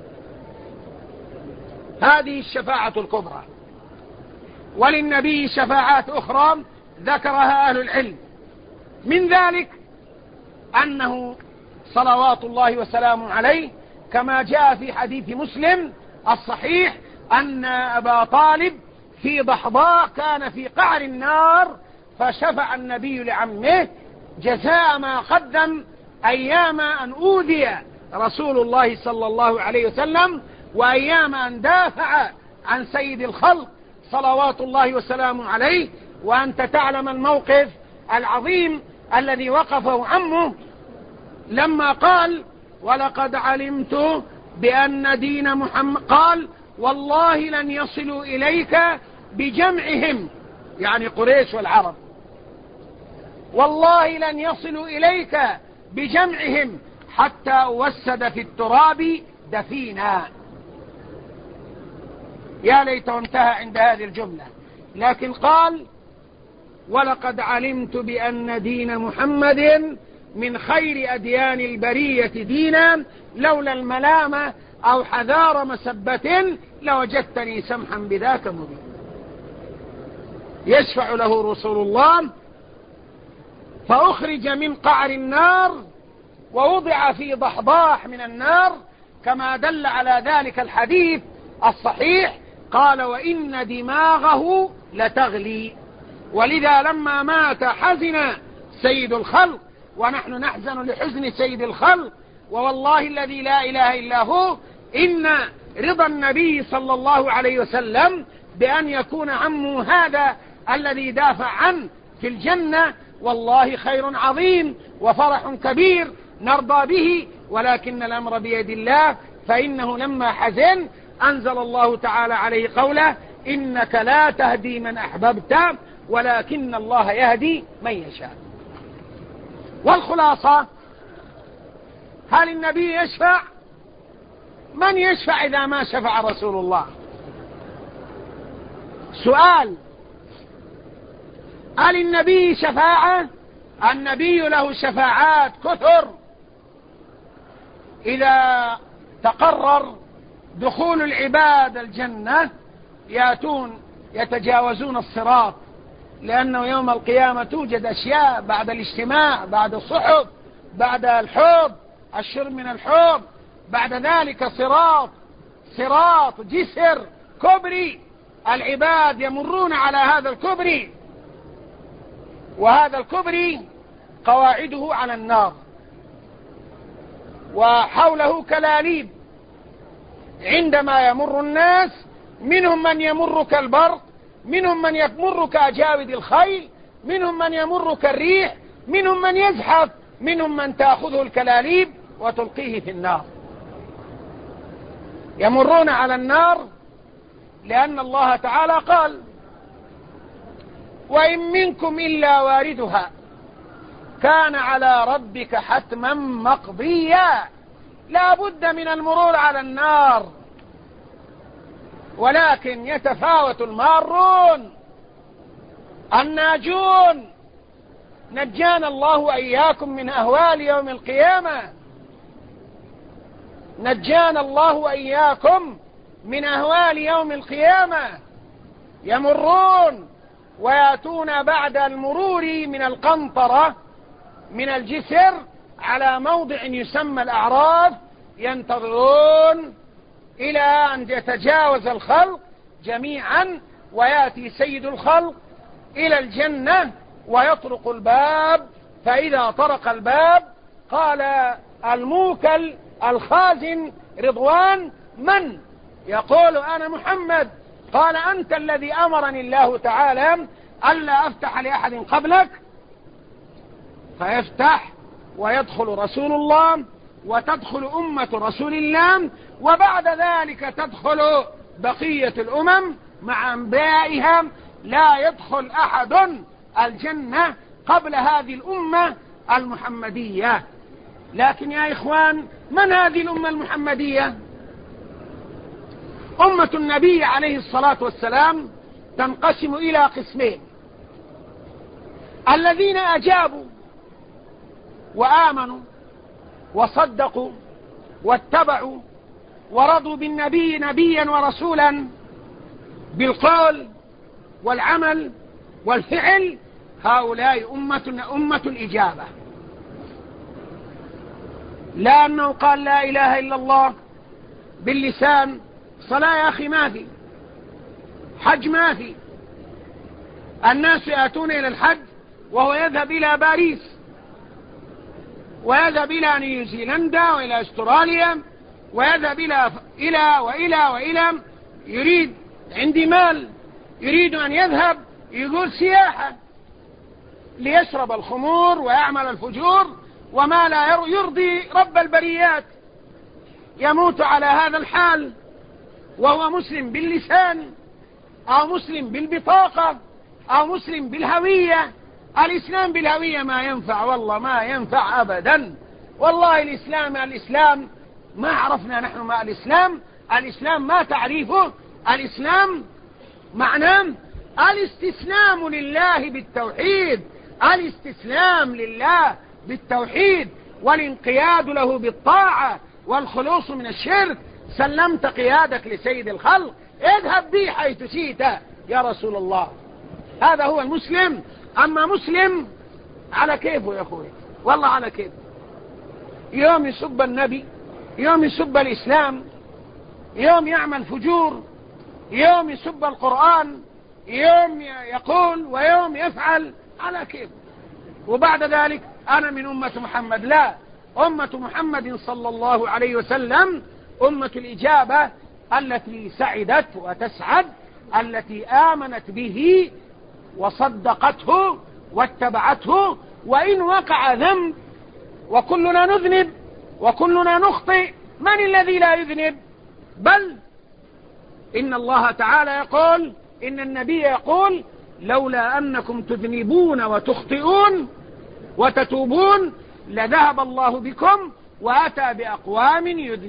A: هذه الشفاعة الكبرى. وللنبي شفاعات أخرى ذكرها أهل العلم، من ذلك أنه صلوات الله وسلامه عليه كما جاء في حديث مسلم الصحيح أن أبا طالب في ضحضاء كان في قعر النار، فشفع النبي لعمه جزاء ما قدم أيام أن أوذي رسول الله صلى الله عليه وسلم، وأيام أن دافع عن سيد الخلق صلوات الله وسلامه عليه. وأنت تعلم الموقف العظيم الذي وقفه عمه لما قال ولقد علمت بأن دين محمد، قال والله لن يصلوا إليك بجمعهم، يعني قريش والعرب، والله لن يصلوا إليك بجمعهم حتى أوسد في التراب دفينا. يا ليته انتهى عند هذه الجملة، لكن قال ولقد علمت بأن دين محمد من خير أديان البرية دينا لولا الملامة أو حذار مسبة لوجدتني سمحا بذاك مبين. يشفع له رسول الله فأخرج من قعر النار ووضع في ضحضاح من النار كما دل على ذلك الحديث الصحيح. قال وإن دماغه لتغلي، ولذا لما مات حزن سيد الخلق، ونحن نحزن لحزن سيد الخلق، ووالله الذي لا إله إلا هو إن رضا النبي صلى الله عليه وسلم بأن يكون عمه هذا الذي دافع عنه في الجنة والله خير عظيم وفرح كبير نرضى به، ولكن الأمر بيد الله. فإنه لما حزن أنزل الله تعالى عليه قوله إنك لا تهدي من أحببت ولكن الله يهدي من يشاء. والخلاصة، هل النبي يشفع؟ من يشفع إذا ما شفع رسول الله؟ سؤال، هل النبي شفاعة؟ النبي له شفاعات كثر. إذا تقرر دخول العباد الجنة يأتون يتجاوزون الصراط، لأنه يوم القيامة توجد أشياء بعد الاجتماع، بعد الصحب، بعد الحوض، الشرب من الحوض، بعد ذلك صراط جسر كبري، العباد يمرون على هذا الكبري، وهذا الكبري قواعده على النار، وحوله كلاليب. عندما يمر الناس منهم من يمر كالبرق، منهم من يمر كأجاود الخيل، منهم من يمر كالريح، منهم من يزحف، منهم من تأخذه الكلاليب وتلقيه في النار. يمرون على النار لأن الله تعالى قال: وإن منكم إلا واردها كان على ربك حتما مقضيا. لا بد من المرور على النار، ولكن يتفاوت المارون الناجون. نجانا الله وإياكم من أهوال يوم القيامة، نجانا الله وإياكم من أهوال يوم القيامة. يمرون ويأتون بعد المرور من القنطرة من الجسر على موضع يسمى الأعراف، ينتظرون إلى أن يتجاوز الخلق جميعا ويأتي سيد الخلق إلى الجنة ويطرق الباب. فإذا طرق الباب قال الموكل الخازن رضوان: من؟ يقول: أنا محمد. قال: أنت الذي أمرني الله تعالى ألا أفتح لأحد قبلك. فيفتح ويدخل رسول الله وتدخل أمة رسول الله، وبعد ذلك تدخل بقية الأمم مع أنبيائها. لا يدخل أحد الجنة قبل هذه الأمة المحمدية. لكن يا إخوان، من هذه الأمة المحمدية؟ أمة النبي عليه الصلاة والسلام تنقسم إلى قسمين: الذين أجابوا وآمنوا وصدقوا واتبعوا ورضوا بالنبي نبيا ورسولا بالقول والعمل والفعل، هؤلاء أمة الإجابة. لا أنه قال لا إله إلا الله باللسان، صلاة يا أخي ما في، حج ما في. الناس يأتون إلى الحج وهو يذهب إلى باريس ويذهب إلى نيوزيلندا وإلى أستراليا ويذهب إلى يريد عندي مال، يريد أن يذهب يقول سياحة ليشرب الخمور ويعمل الفجور وما لا يرضي رب البريات. يموت على هذا الحال وهو مسلم باللسان أو مسلم بالبطاقة أو مسلم بالهوية. الإسلام بالهوية ما ينفع، والله ما ينفع أبدا. والله الإسلام ما عرفنا نحن ما الإسلام ما تعريفه. الإسلام معناه الاستسلام لله بالتوحيد، الاستسلام لله بالتوحيد والانقياد له بالطاعة والخلوص من الشرك. سلمت قيادك لسيد الخلق، اذهب بي حيث شئت يا رسول الله. هذا هو المسلم. أما مسلم على كيفه يا أخوي، والله على كيفه، يوم يسب النبي، يوم يسب الإسلام، يوم يعمل فجور، يوم يسب القرآن، يوم يقول ويوم يفعل على كيفه. وبعد ذلك أنا من أمة محمد. لا، أمة محمد صلى الله عليه وسلم أمة الإجابة التي سعدت وتسعد، التي آمنت به وصدقته واتبعته. وإن وقع ذنب، وكلنا نذنب وكلنا نخطئ، من الذي لا يذنب؟ بل إن الله تعالى يقول، إن النبي يقول: لولا أنكم تذنبون وتخطئون وتتوبون لذهب الله بكم وأتى بأقوام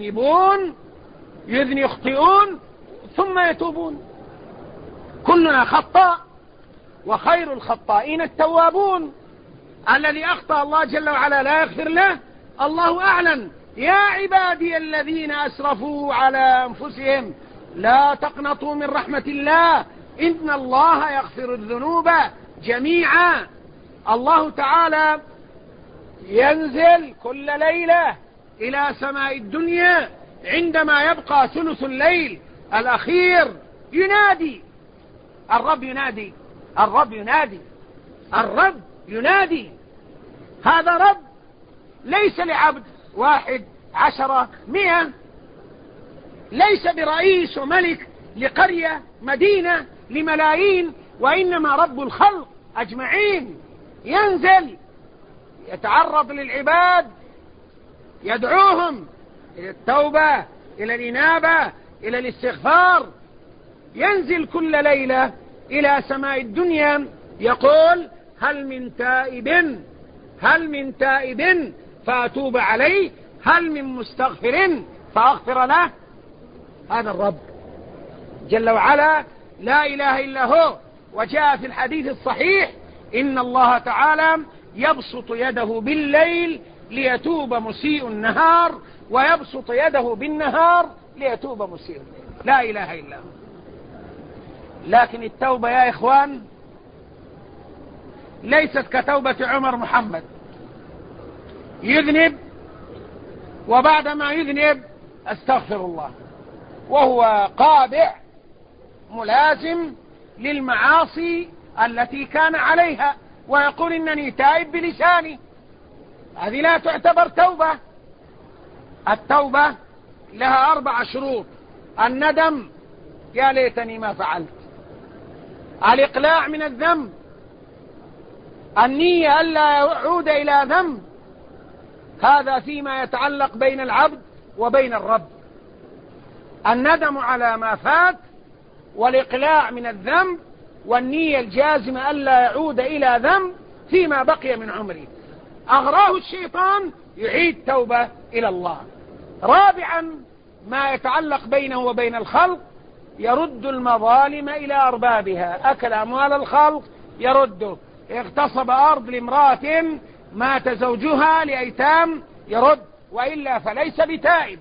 A: يخطئون ثم يتوبون. كلنا خطاء وخير الخطائين التوابون. الذي أخطأ الله جل وعلا لا يغفر له، الله أعلن يا عبادي الذين أسرفوا على أنفسهم لا تقنطوا من رحمة الله إن الله يغفر الذنوب جميعا. الله تعالى ينزل كل ليلة إلى سماء الدنيا عندما يبقى ثلث الليل الأخير، ينادي. الرب ينادي، الرب ينادي، الرب ينادي. هذا رب ليس لعبد 1 10 100، ليس برئيس وملك لقرية مدينة لملايين، وإنما رب الخلق أجمعين. ينزل يتعرض للعباد، يدعوهم إلى التوبة، إلى الإنابة، إلى الاستغفار. ينزل كل ليلة إلى سماء الدنيا يقول هل من تائب، هل من تائب فأتوب عليه، هل من مستغفر فأغفر له. هذا الرب جل وعلا لا إله إلا هو. وجاء في الحديث الصحيح إن الله تعالى يبسط يده بالليل ليتوب مسيء النهار، ويبسط يده بالنهار ليتوب مسيء الليل. لا إله إلا هو. لكن التوبة يا إخوان ليست كتوبة عمر محمد، يذنب وبعدما يذنب استغفر الله، وهو قابع ملازم للمعاصي التي كان عليها، ويقول إنني تائب بلساني. هذه لا تعتبر توبة. التوبة لها 4 شروط: الندم، يا ليتني ما فعلت، الإقلاع من الذنب، النية ألا يعود إلى ذنب، هذا فيما يتعلق بين العبد وبين الرب، الندم على ما فات، والإقلاع من الذنب، والنية الجازمة ألا يعود إلى ذنب فيما بقي من عمره. أغراه الشيطان يعيد توبة إلى الله. رابعا ما يتعلق بينه وبين الخلق، يرد المظالم إلى أربابها، أكل أموال الخلق يرده، اغتصب أرض لامرأة مات زوجها لأيتام يرد، وإلا فليس بتائب.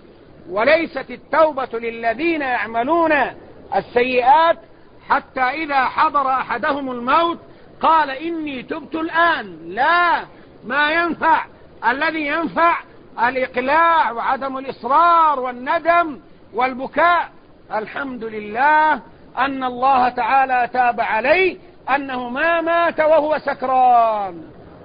A: وليست التوبة للذين يعملون السيئات حتى إذا حضر أحدهم الموت قال إني تبت الآن. لا، ما ينفع. الذي ينفع الإقلاع وعدم الإصرار والندم والبكاء. الحمد لله أن الله تعالى تاب عليه، أنه ما مات وهو سكران،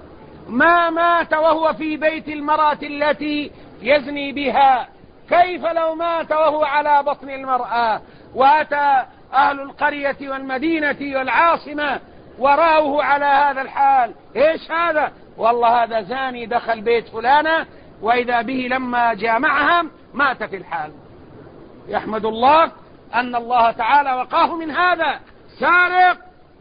A: ما مات وهو في بيت المرأة التي يزني بها. كيف لو مات وهو على بطن المرأة وأتى أهل القرية والمدينة والعاصمة ورأوه على هذا الحال؟ إيش هذا؟ والله هذا زاني دخل بيت فلانة، وإذا به لما جامعها مات في الحال. يحمد الله أن الله تعالى وقاه من هذا. سارق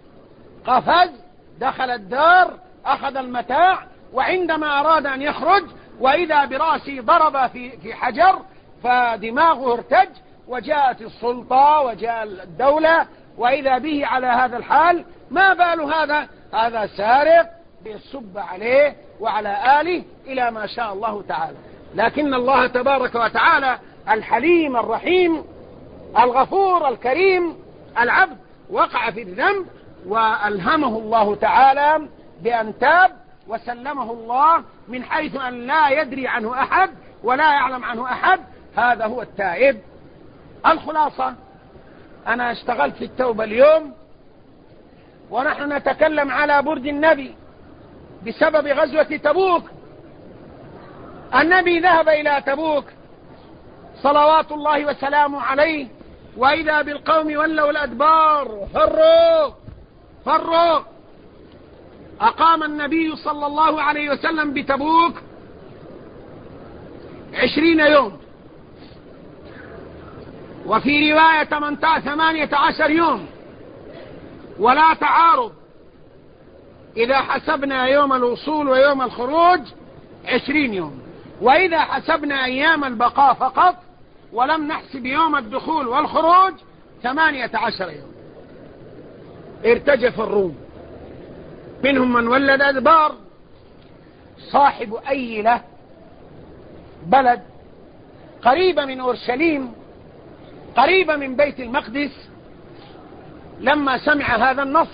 A: قفز دخل الدار أخذ المتاع، وعندما أراد أن يخرج وإذا برأسه ضرب في حجر فدماغه ارتج، وجاءت السلطة وجاء الدولة وإذا به على هذا الحال. ما بال هذا؟ هذا سارق بيصب عليه وعلى آله إلى ما شاء الله تعالى. لكن الله تبارك وتعالى الحليم الرحيم الغفور الكريم، العبد وقع في الذنب وألهمه الله تعالى بأن تاب، وسلمه الله من حيث أن لا يدري عنه أحد ولا يعلم عنه أحد. هذا هو التائب. الخلاصة، أنا اشتغلت في التوبة اليوم ونحن نتكلم على برد النبي بسبب غزوة تبوك. النبي ذهب إلى تبوك صلوات الله وسلامه عليه، وإذا بالقوم ولوا الأدبار فروا. أقام النبي صلى الله عليه وسلم بتبوك 20 يوم، وفي رواية 18 يوم، ولا تعارض. إذا حسبنا يوم الوصول ويوم الخروج 20 يوم، وإذا حسبنا أيام البقاء فقط ولم نحسب يوم الدخول والخروج 18 يوم. ارتجف الروم، منهم من ولد أدبار، صاحب أيلة بلد قريبة من أورشليم، قريبة من بيت المقدس، لما سمع هذا النص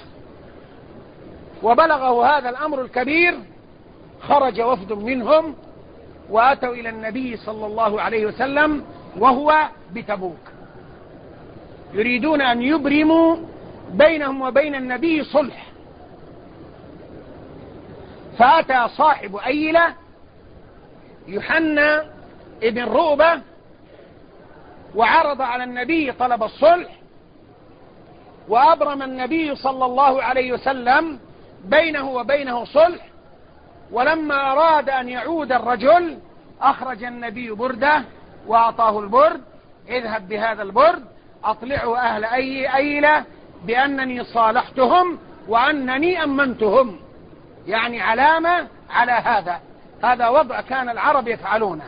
A: وبلغه هذا الأمر الكبير خرج وفد منهم وأتوا إلى النبي صلى الله عليه وسلم وهو بتبوك، يريدون أن يبرموا بينهم وبين النبي صلح. فأتى صاحب أيلة يوحنا ابن رؤبة وعرض على النبي طلب الصلح، وأبرم النبي صلى الله عليه وسلم بينه وبينه صلح. ولما أراد أن يعود الرجل أخرج النبي بردة وأعطاه البرد، اذهب بهذا البرد أطلعوا أهل أيلة بأنني صالحتهم وأنني أمنتهم، يعني علامة على هذا وضع كان العرب يفعلونه.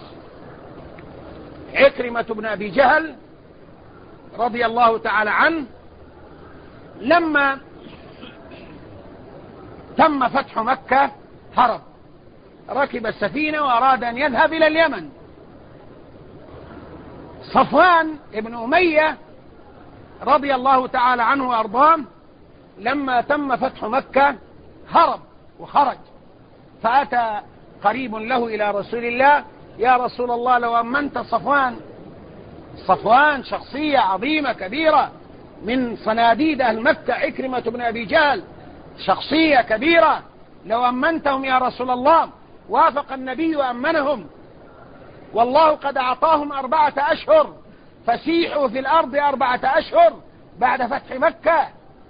A: عكرمة بن أبي جهل رضي الله تعالى عنه لما تم فتح مكة هرب، ركب السفينة وأراد أن يذهب إلى اليمن. صفوان ابن أمية رضي الله تعالى عنه وأرضاه لما تم فتح مكة هرب وخرج، فأتى قريب له إلى رسول الله: يا رسول الله لو أمنت صفوان شخصية عظيمة كبيرة من صناديد أهل مكة، عكرمة بن أبي جهل شخصية كبيرة، لو أمنتهم يا رسول الله. وافق النبي وأمنهم، والله قد أعطاهم 4 أشهر، فسيحوا في الأرض 4 أشهر بعد فتح مكة.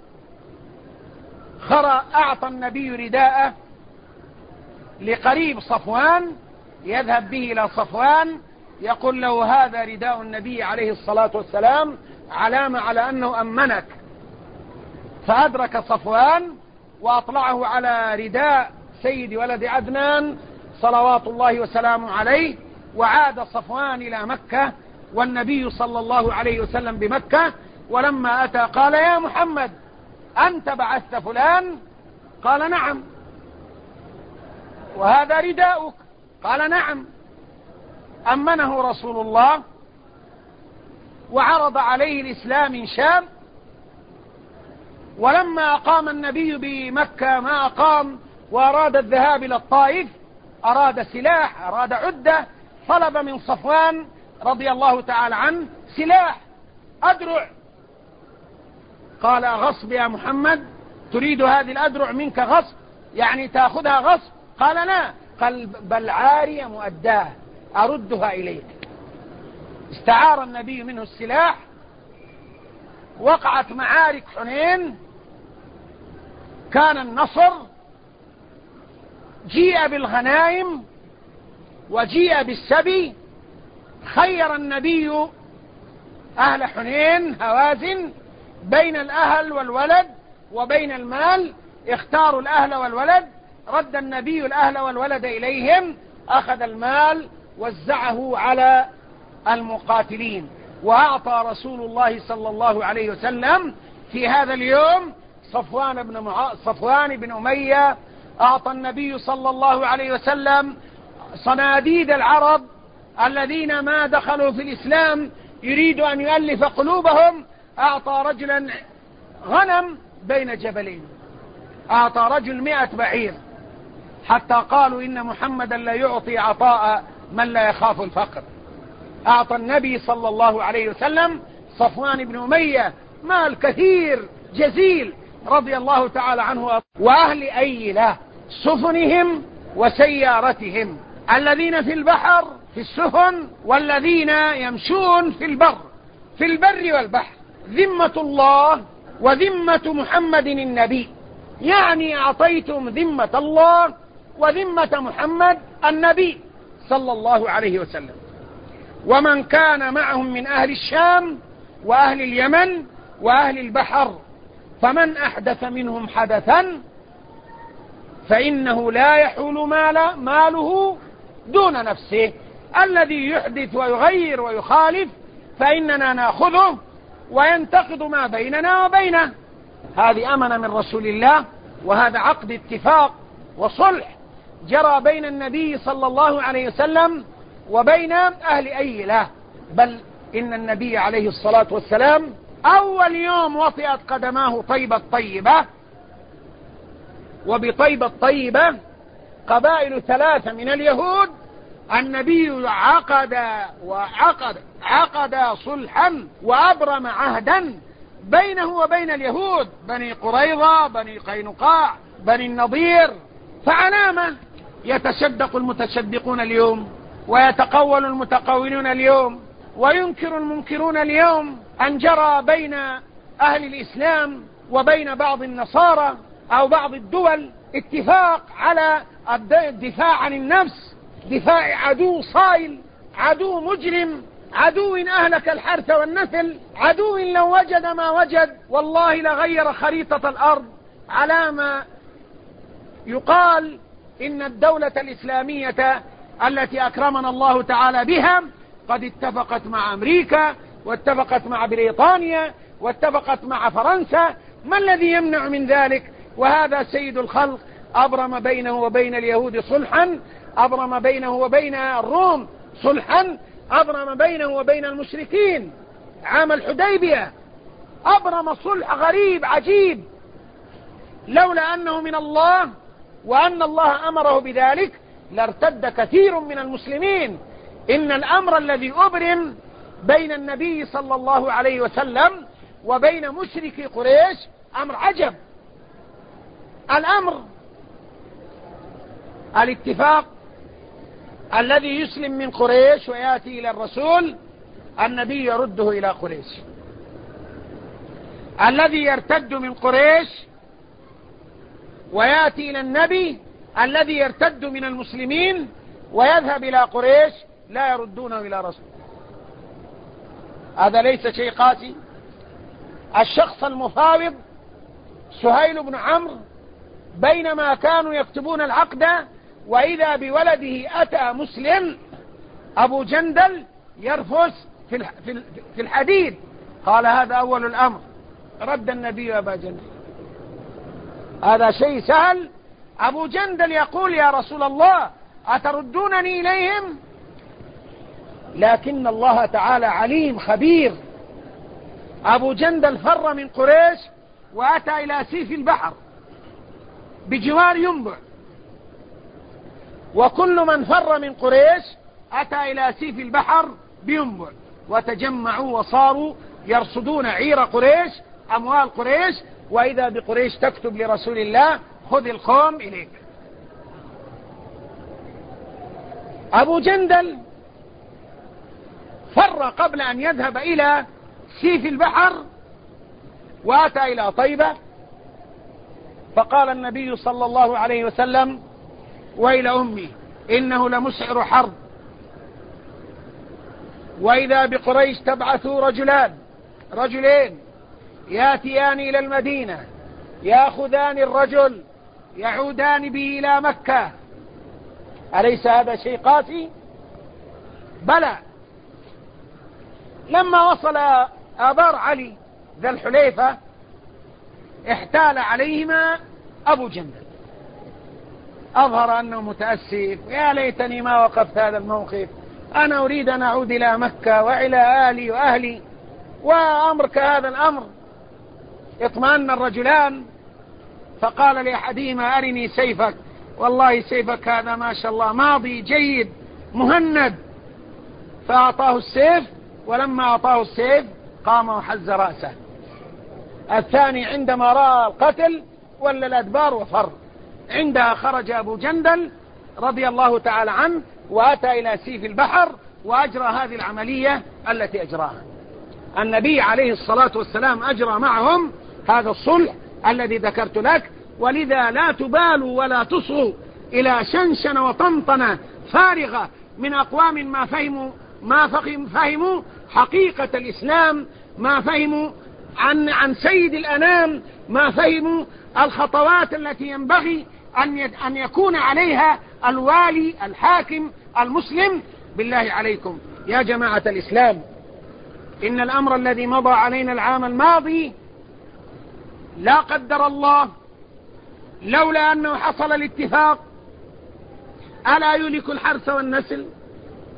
A: أعطى النبي رداءه لقريب صفوان يذهب به إلى صفوان يقول له: هذا رداء النبي عليه الصلاة والسلام، علامة على أنه أمنك. فأدرك صفوان وأطلعه على رداء سيد ولد عدنان صلوات الله وسلامه عليه، وعاد صفوان إلى مكة والنبي صلى الله عليه وسلم بمكة. ولما أتى قال: يا محمد أنت بعثت فلان؟ قال: نعم. وهذا رداؤك؟ قال: نعم. أمنه رسول الله وعرض عليه الإسلام من شام. ولما أقام النبي بمكة ما أقام وأراد الذهاب إلى الطائف، أراد سلاح، أراد عدة، طلب من صفوان رضي الله تعالى عنه سلاح، أدرع. قال: غصب يا محمد؟ تريد هذه الأدرع منك غصب؟ يعني تأخذها غصب؟ قال: لا. قال: بل عارية مؤداه، أردها إليك. استعار النبي منه السلاح. وقعت معارك حنين، كان النصر، جيء بالغنائم وجيء بالسبي. خير النبي أهل حنين هوازن بين الأهل والولد وبين المال، اختاروا الأهل والولد. رد النبي الأهل والولد إليهم، أخذ المال وزعه على المقاتلين. وأعطى رسول الله صلى الله عليه وسلم في هذا اليوم صفوان بن أمية، أعطى النبي صلى الله عليه وسلم صناديد العرب الذين ما دخلوا في الإسلام يريد أن يؤلف قلوبهم. أعطى رجلا غنم بين جبلين، أعطى رجل 100 بعير، حتى قالوا إن محمدا لا يعطي عطاء من لا يخاف الفقر. أعطى النبي صلى الله عليه وسلم صفوان بن أمية مال كثير جزيل رضي الله تعالى عنه. وأهل أيلة سفنهم وسيارتهم، الذين في البحر في السفن، والذين يمشون في البر والبحر. ذمة الله وذمة محمد النبي، يعني أعطيتم ذمة الله وذمة محمد النبي صلى الله عليه وسلم. ومن كان معهم من أهل الشام وأهل اليمن وأهل البحر، فمن أحدث منهم حدثا فإنه لا يحول ماله دون نفسه. الذي يحدث ويغير ويخالف فإننا نأخذه وينتقد ما بيننا وبينه. هذه أمنة من رسول الله، وهذا عقد اتفاق وصلح جرى بين النبي صلى الله عليه وسلم وبين أهل أيلة. بل إن النبي عليه الصلاة والسلام أول يوم وطئت قدماه طيبة طيبة، وبطيبة طيبة قبائل 3 من اليهود النبي عقد صلحا وأبرم عهدا بينه وبين اليهود، بني قريظة، بني قينقاع، بني النضير. فعلامة يتشدق المتشدقون اليوم، ويتقول المتقولون اليوم، وينكر المنكرون اليوم أن جرى بين أهل الإسلام وبين بعض النصارى أو بعض الدول اتفاق على الدفاع عن النفس، دفاع عدو صائل، عدو مجرم، عدو أهلك الحرث والنسل، عدو لو وجد ما وجد والله لغير خريطة الأرض. على ما يقال إن الدولة الإسلامية التي أكرمنا الله تعالى بها قد اتفقت مع أمريكا، واتفقت مع بريطانيا، واتفقت مع فرنسا. ما الذي يمنع من ذلك؟ وهذا سيد الخلق أبرم بينه وبين اليهود صلحا، أبرم بينه وبين الروم صلحا، أبرم بينه وبين المشركين عام الحديبية، أبرم صلح غريب عجيب. لولا أنه من الله وأن الله أمره بذلك لارتد كثير من المسلمين. إن الأمر الذي أبرم بين النبي صلى الله عليه وسلم وبين مشركي قريش أمر عجب. الأمر الاتفاق الذي يسلم من قريش ويأتي إلى الرسول النبي يرده إلى قريش، الذي يرتد من قريش ويأتي إلى النبي الذي يرتد من المسلمين ويذهب إلى قريش لا يردونه إلى رسول. هذا ليس شيء قاسي. الشخص المفاوض سهيل بن عمرو بينما كانوا يكتبون العقد وإذا بولده أتى مسلم أبو جندل يرفس في الحديد، قال هذا أول الأمر. رد النبي أبا جندل، هذا شيء سهل. أبو جندل يقول يا رسول الله أتردونني إليهم؟ لكن الله تعالى عليم خبير. أبو جندل فر من قريش وأتى إلى سيف البحر بجوار ينبع، وكل من فر من قريش أتى إلى سيف البحر بينبع، وتجمعوا وصاروا يرصدون عير قريش، أموال قريش، وإذا بقريش تكتب لرسول الله خذ القوم إليك. أبو جندل فر قبل أن يذهب إلى سيف البحر وأتى إلى طيبة، فقال النبي صلى الله عليه وسلم ويل أمي إنه لمسعر حرب، وإذا بقريش تبعث رجلين ياتيان إلى المدينة يأخذان الرجل يعودان به إلى مكة. أليس هذا شيء قاسي؟ بلى. لما وصل آبار علي ذا الحليفة احتال عليهما أبو جندل، أظهر أنه متأسف، يا ليتني ما وقفت هذا الموقف، أنا أريد أن أعود إلى مكة وإلى آلي وأهلي، وأمرك هذا الأمر. اطمأن الرجلان، فقال لأحدهما أرني سيفك، والله سيفك هذا ما شاء الله ماضي جيد مهند. فأعطاه السيف، ولما أعطاه السيف قام وحز رأسه. الثاني عندما رأى القتل ولى الأدبار وفر. عندها خرج أبو جندل رضي الله تعالى عنه وأتى إلى سيف البحر وأجرى هذه العملية التي أجراها. النبي عليه الصلاة والسلام أجرى معهم هذا الصلح الذي ذكرت لك. ولذا لا تبالوا ولا تصغوا إلى شنشن وطنطنة فارغة من أقوام ما فهموا حقيقة الإسلام، ما فهموا عن سيد الأنام، ما فهموا الخطوات التي ينبغي أن يكون عليها الوالي الحاكم المسلم. بالله عليكم يا جماعة الإسلام، إن الأمر الذي مضى علينا العام الماضي لا قدر الله لولا أنه حصل الاتفاق ألا يهلك الحرث والنسل،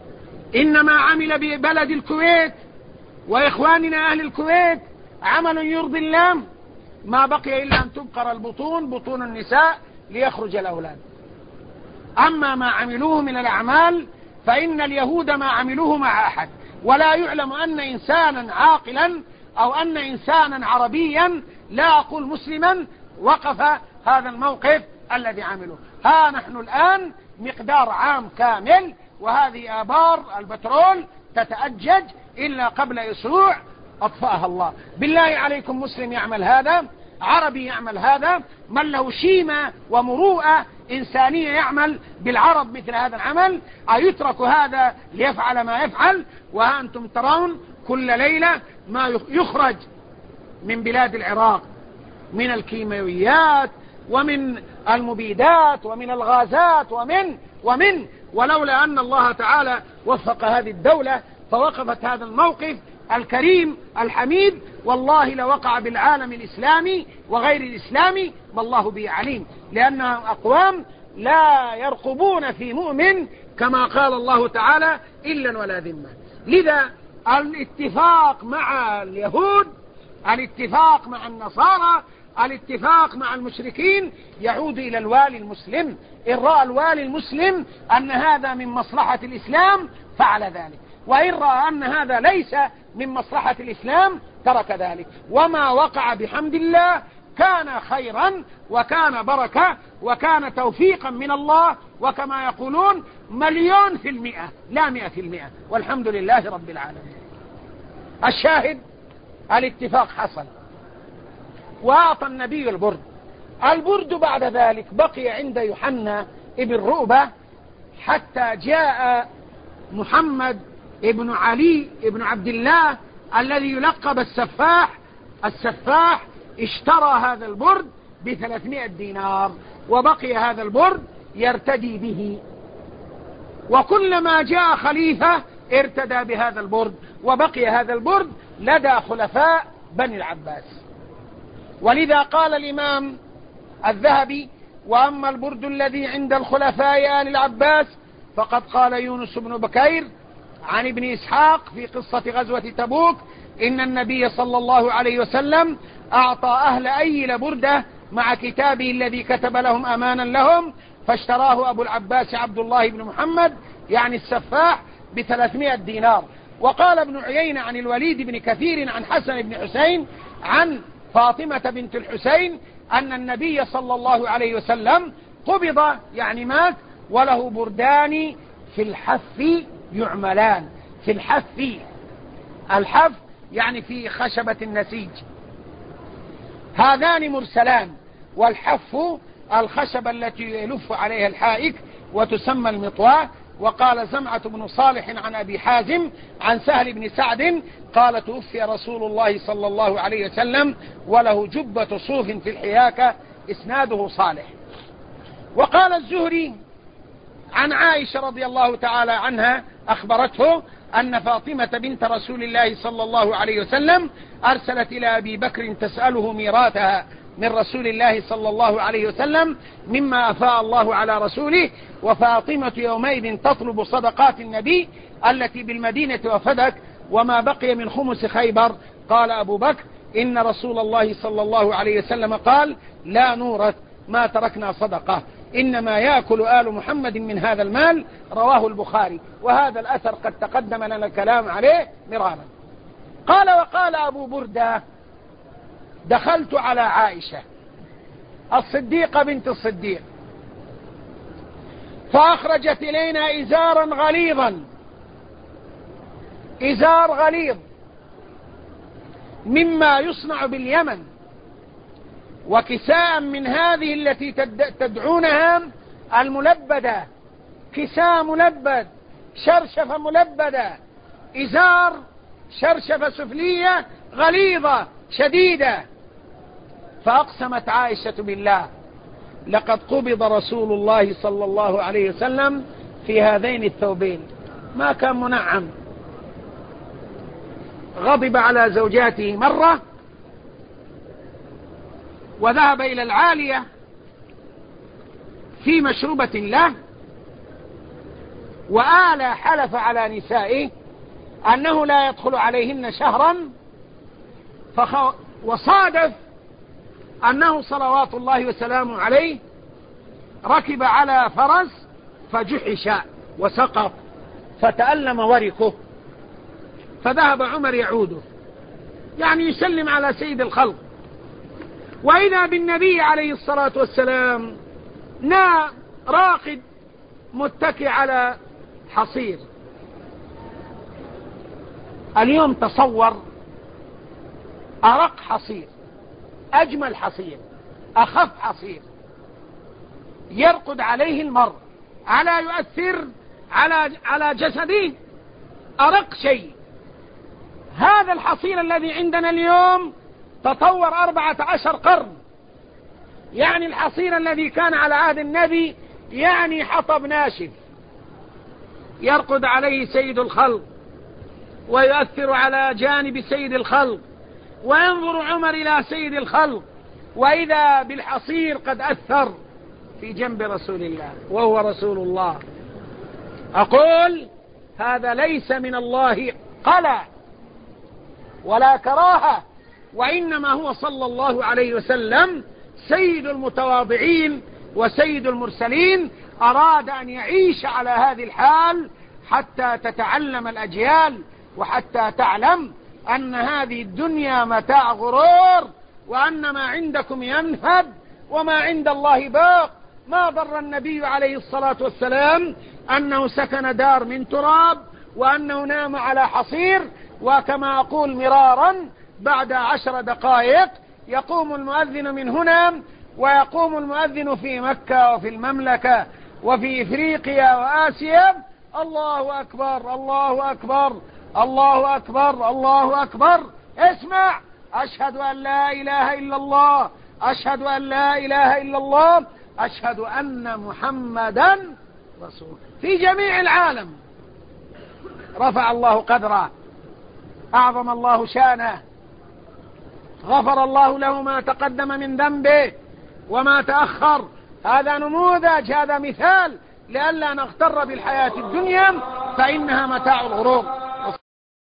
A: إنما عمل ببلد الكويت وإخواننا أهل الكويت عمل يرضي الله، ما بقي إلا أن تبقر البطون، بطون النساء، ليخرج الأولاد. أما ما عملوه من الأعمال فإن اليهود ما عملوه مع أحد، ولا يعلم أن إنسانا عاقلا أو أن إنسانا عربيا، لا أقول مسلما، وقف هذا الموقف الذي عملوه. ها نحن الآن مقدار عام كامل وهذه آبار البترول تتأجج، إلا قبل أسبوع أطفأها الله. بالله عليكم، مسلم يعمل هذا، عربي يعمل هذا، من له شيمة ومروءة إنسانية يعمل بالعرب مثل هذا العمل، أيترك هذا ليفعل ما يفعل؟ وأنتم ترون كل ليلة ما يخرج من بلاد العراق من الكيماويات ومن المبيدات ومن الغازات ومن ولولا أن الله تعالى وفق هذه الدولة فوقفت هذا الموقف الكريم الحميد، والله لوقع بالعالم الإسلامي وغير الإسلامي، والله به عليم، لأنهم أقوام لا يرقبون في مؤمن كما قال الله تعالى إلا ولا ذمة. لذا الاتفاق مع اليهود، الاتفاق مع النصارى، الاتفاق مع المشركين يعود إلى الوالي المسلم. إن رأى الوالي المسلم أن هذا من مصلحة الإسلام فعل ذلك، وإن رأى أن هذا ليس من مصلحة الإسلام ترك ذلك. وما وقع بحمد الله كان خيرا وكان بركة وكان توفيقا من الله، وكما يقولون 1,000,000% لا 100%، والحمد لله رب العالمين. الشاهد الاتفاق حصل، وأعطى النبي البرد بعد ذلك بقي عند يوحنا ابن رؤبة حتى جاء محمد ابن علي ابن عبد الله الذي يلقب السفاح اشترى هذا البرد ب300 دينار، وبقي هذا البرد يرتدي به، وكلما جاء خليفة ارتدى بهذا البرد، وبقي هذا البرد لدى خلفاء بني العباس. ولذا قال الإمام الذهبي: وأما البرد الذي عند الخلفاء آل العباس فقد قال يونس بن بكير عن ابن إسحاق في قصة غزوة تبوك إن النبي صلى الله عليه وسلم أعطى أهل أيل بردة مع كتابه الذي كتب لهم أمانا لهم، فاشتراه أبو العباس عبد الله بن محمد يعني السفاح ب300 دينار. وقال ابن عيينة عن الوليد بن كثير عن حسن بن حسين عن فاطمة بنت الحسين أن النبي صلى الله عليه وسلم قبض يعني مات وله بردان في الحف يعملان. في الحف يعني في خشبة النسيج، هذان مرسلان، والحف الخشبة التي يلف عليها الحائك وتسمى المطواة. وقال زمعة بن صالح عن أبي حازم عن سهل بن سعد قال توفي رسول الله صلى الله عليه وسلم وله جبة صوف في الحياكة، إسناده صالح. وقال الزهري عن عائشة رضي الله تعالى عنها أخبرته أن فاطمة بنت رسول الله صلى الله عليه وسلم أرسلت إلى أبي بكر تسأله ميراثها من رسول الله صلى الله عليه وسلم مما أفاء الله على رسوله، وفاطمة يومئذ تطلب صدقات النبي التي بالمدينة وفدك وما بقي من خمس خيبر. قال أبو بكر إن رسول الله صلى الله عليه وسلم قال لا نورث ما تركنا صدقة، إنما يأكل آل محمد من هذا المال. رواه البخاري، وهذا الأثر قد تقدم لنا الكلام عليه مرارا. قال وقال أبو بردة دخلت على عائشة الصديقة بنت الصديق فأخرجت إلينا إزارا غليظا، إزار غليظ مما يصنع باليمن، وكساء من هذه التي تدعونها الملبدة، كساء ملبد، شرشفة ملبدة، إزار شرشفة سفلية غليظة شديدة. فأقسمت عائشة بالله لقد قبض رسول الله صلى الله عليه وسلم في هذين الثوبين، ما كان منعم. غضب على زوجاته مرة وذهب إلى العالية في مشروبة له وآل حلف على نسائه أنه لا يدخل عليهن شهرا، وصادف أنه صلوات الله وسلامه عليه ركب على فرس فجحش وسقط فتألم وركه، فذهب عمر يعوده، يعني يسلم على سيد الخلق، وإذا بالنبي عليه الصلاة والسلام راقد متكئ على حصير. اليوم تصور أرق حصير، أجمل حصير، أخف حصير يرقد عليه المرء، ألا يؤثر على جسده؟ أرق شيء. هذا الحصير الذي عندنا اليوم تطور 14 قرن، يعني الحصير الذي كان على عهد النبي يعني حطب ناشف يرقد عليه سيد الخلق ويؤثر على جانب سيد الخلق، وينظر عمر إلى سيد الخلق وإذا بالحصير قد أثر في جنب رسول الله وهو رسول الله. أقول هذا ليس من الله قلع ولا كراهة، وإنما هو صلى الله عليه وسلم سيد المتواضعين وسيد المرسلين، أراد أن يعيش على هذه الحال حتى تتعلم الأجيال وحتى تعلم أن هذه الدنيا متاع غرور، وأن ما عندكم ينفد وما عند الله باق. ما ضر النبي عليه الصلاة والسلام أنه سكن دار من تراب وأنه نام على حصير، وكما أقول مرارا بعد 10 دقائق يقوم المؤذن من هنا ويقوم المؤذن في مكة وفي المملكة وفي إفريقيا وآسيا: الله أكبر الله أكبر الله أكبر الله أكبر. اسمع: أشهد أن لا إله إلا الله، أشهد أن لا إله إلا الله، أشهد أن محمدا رسول. في جميع العالم رفع الله قدره، أعظم الله شانه، غفر الله له ما تقدم من ذنبه وما تأخر. هذا نموذج، هذا مثال، لئلا نغتر بالحياة الدنيا فإنها متاع الغرور.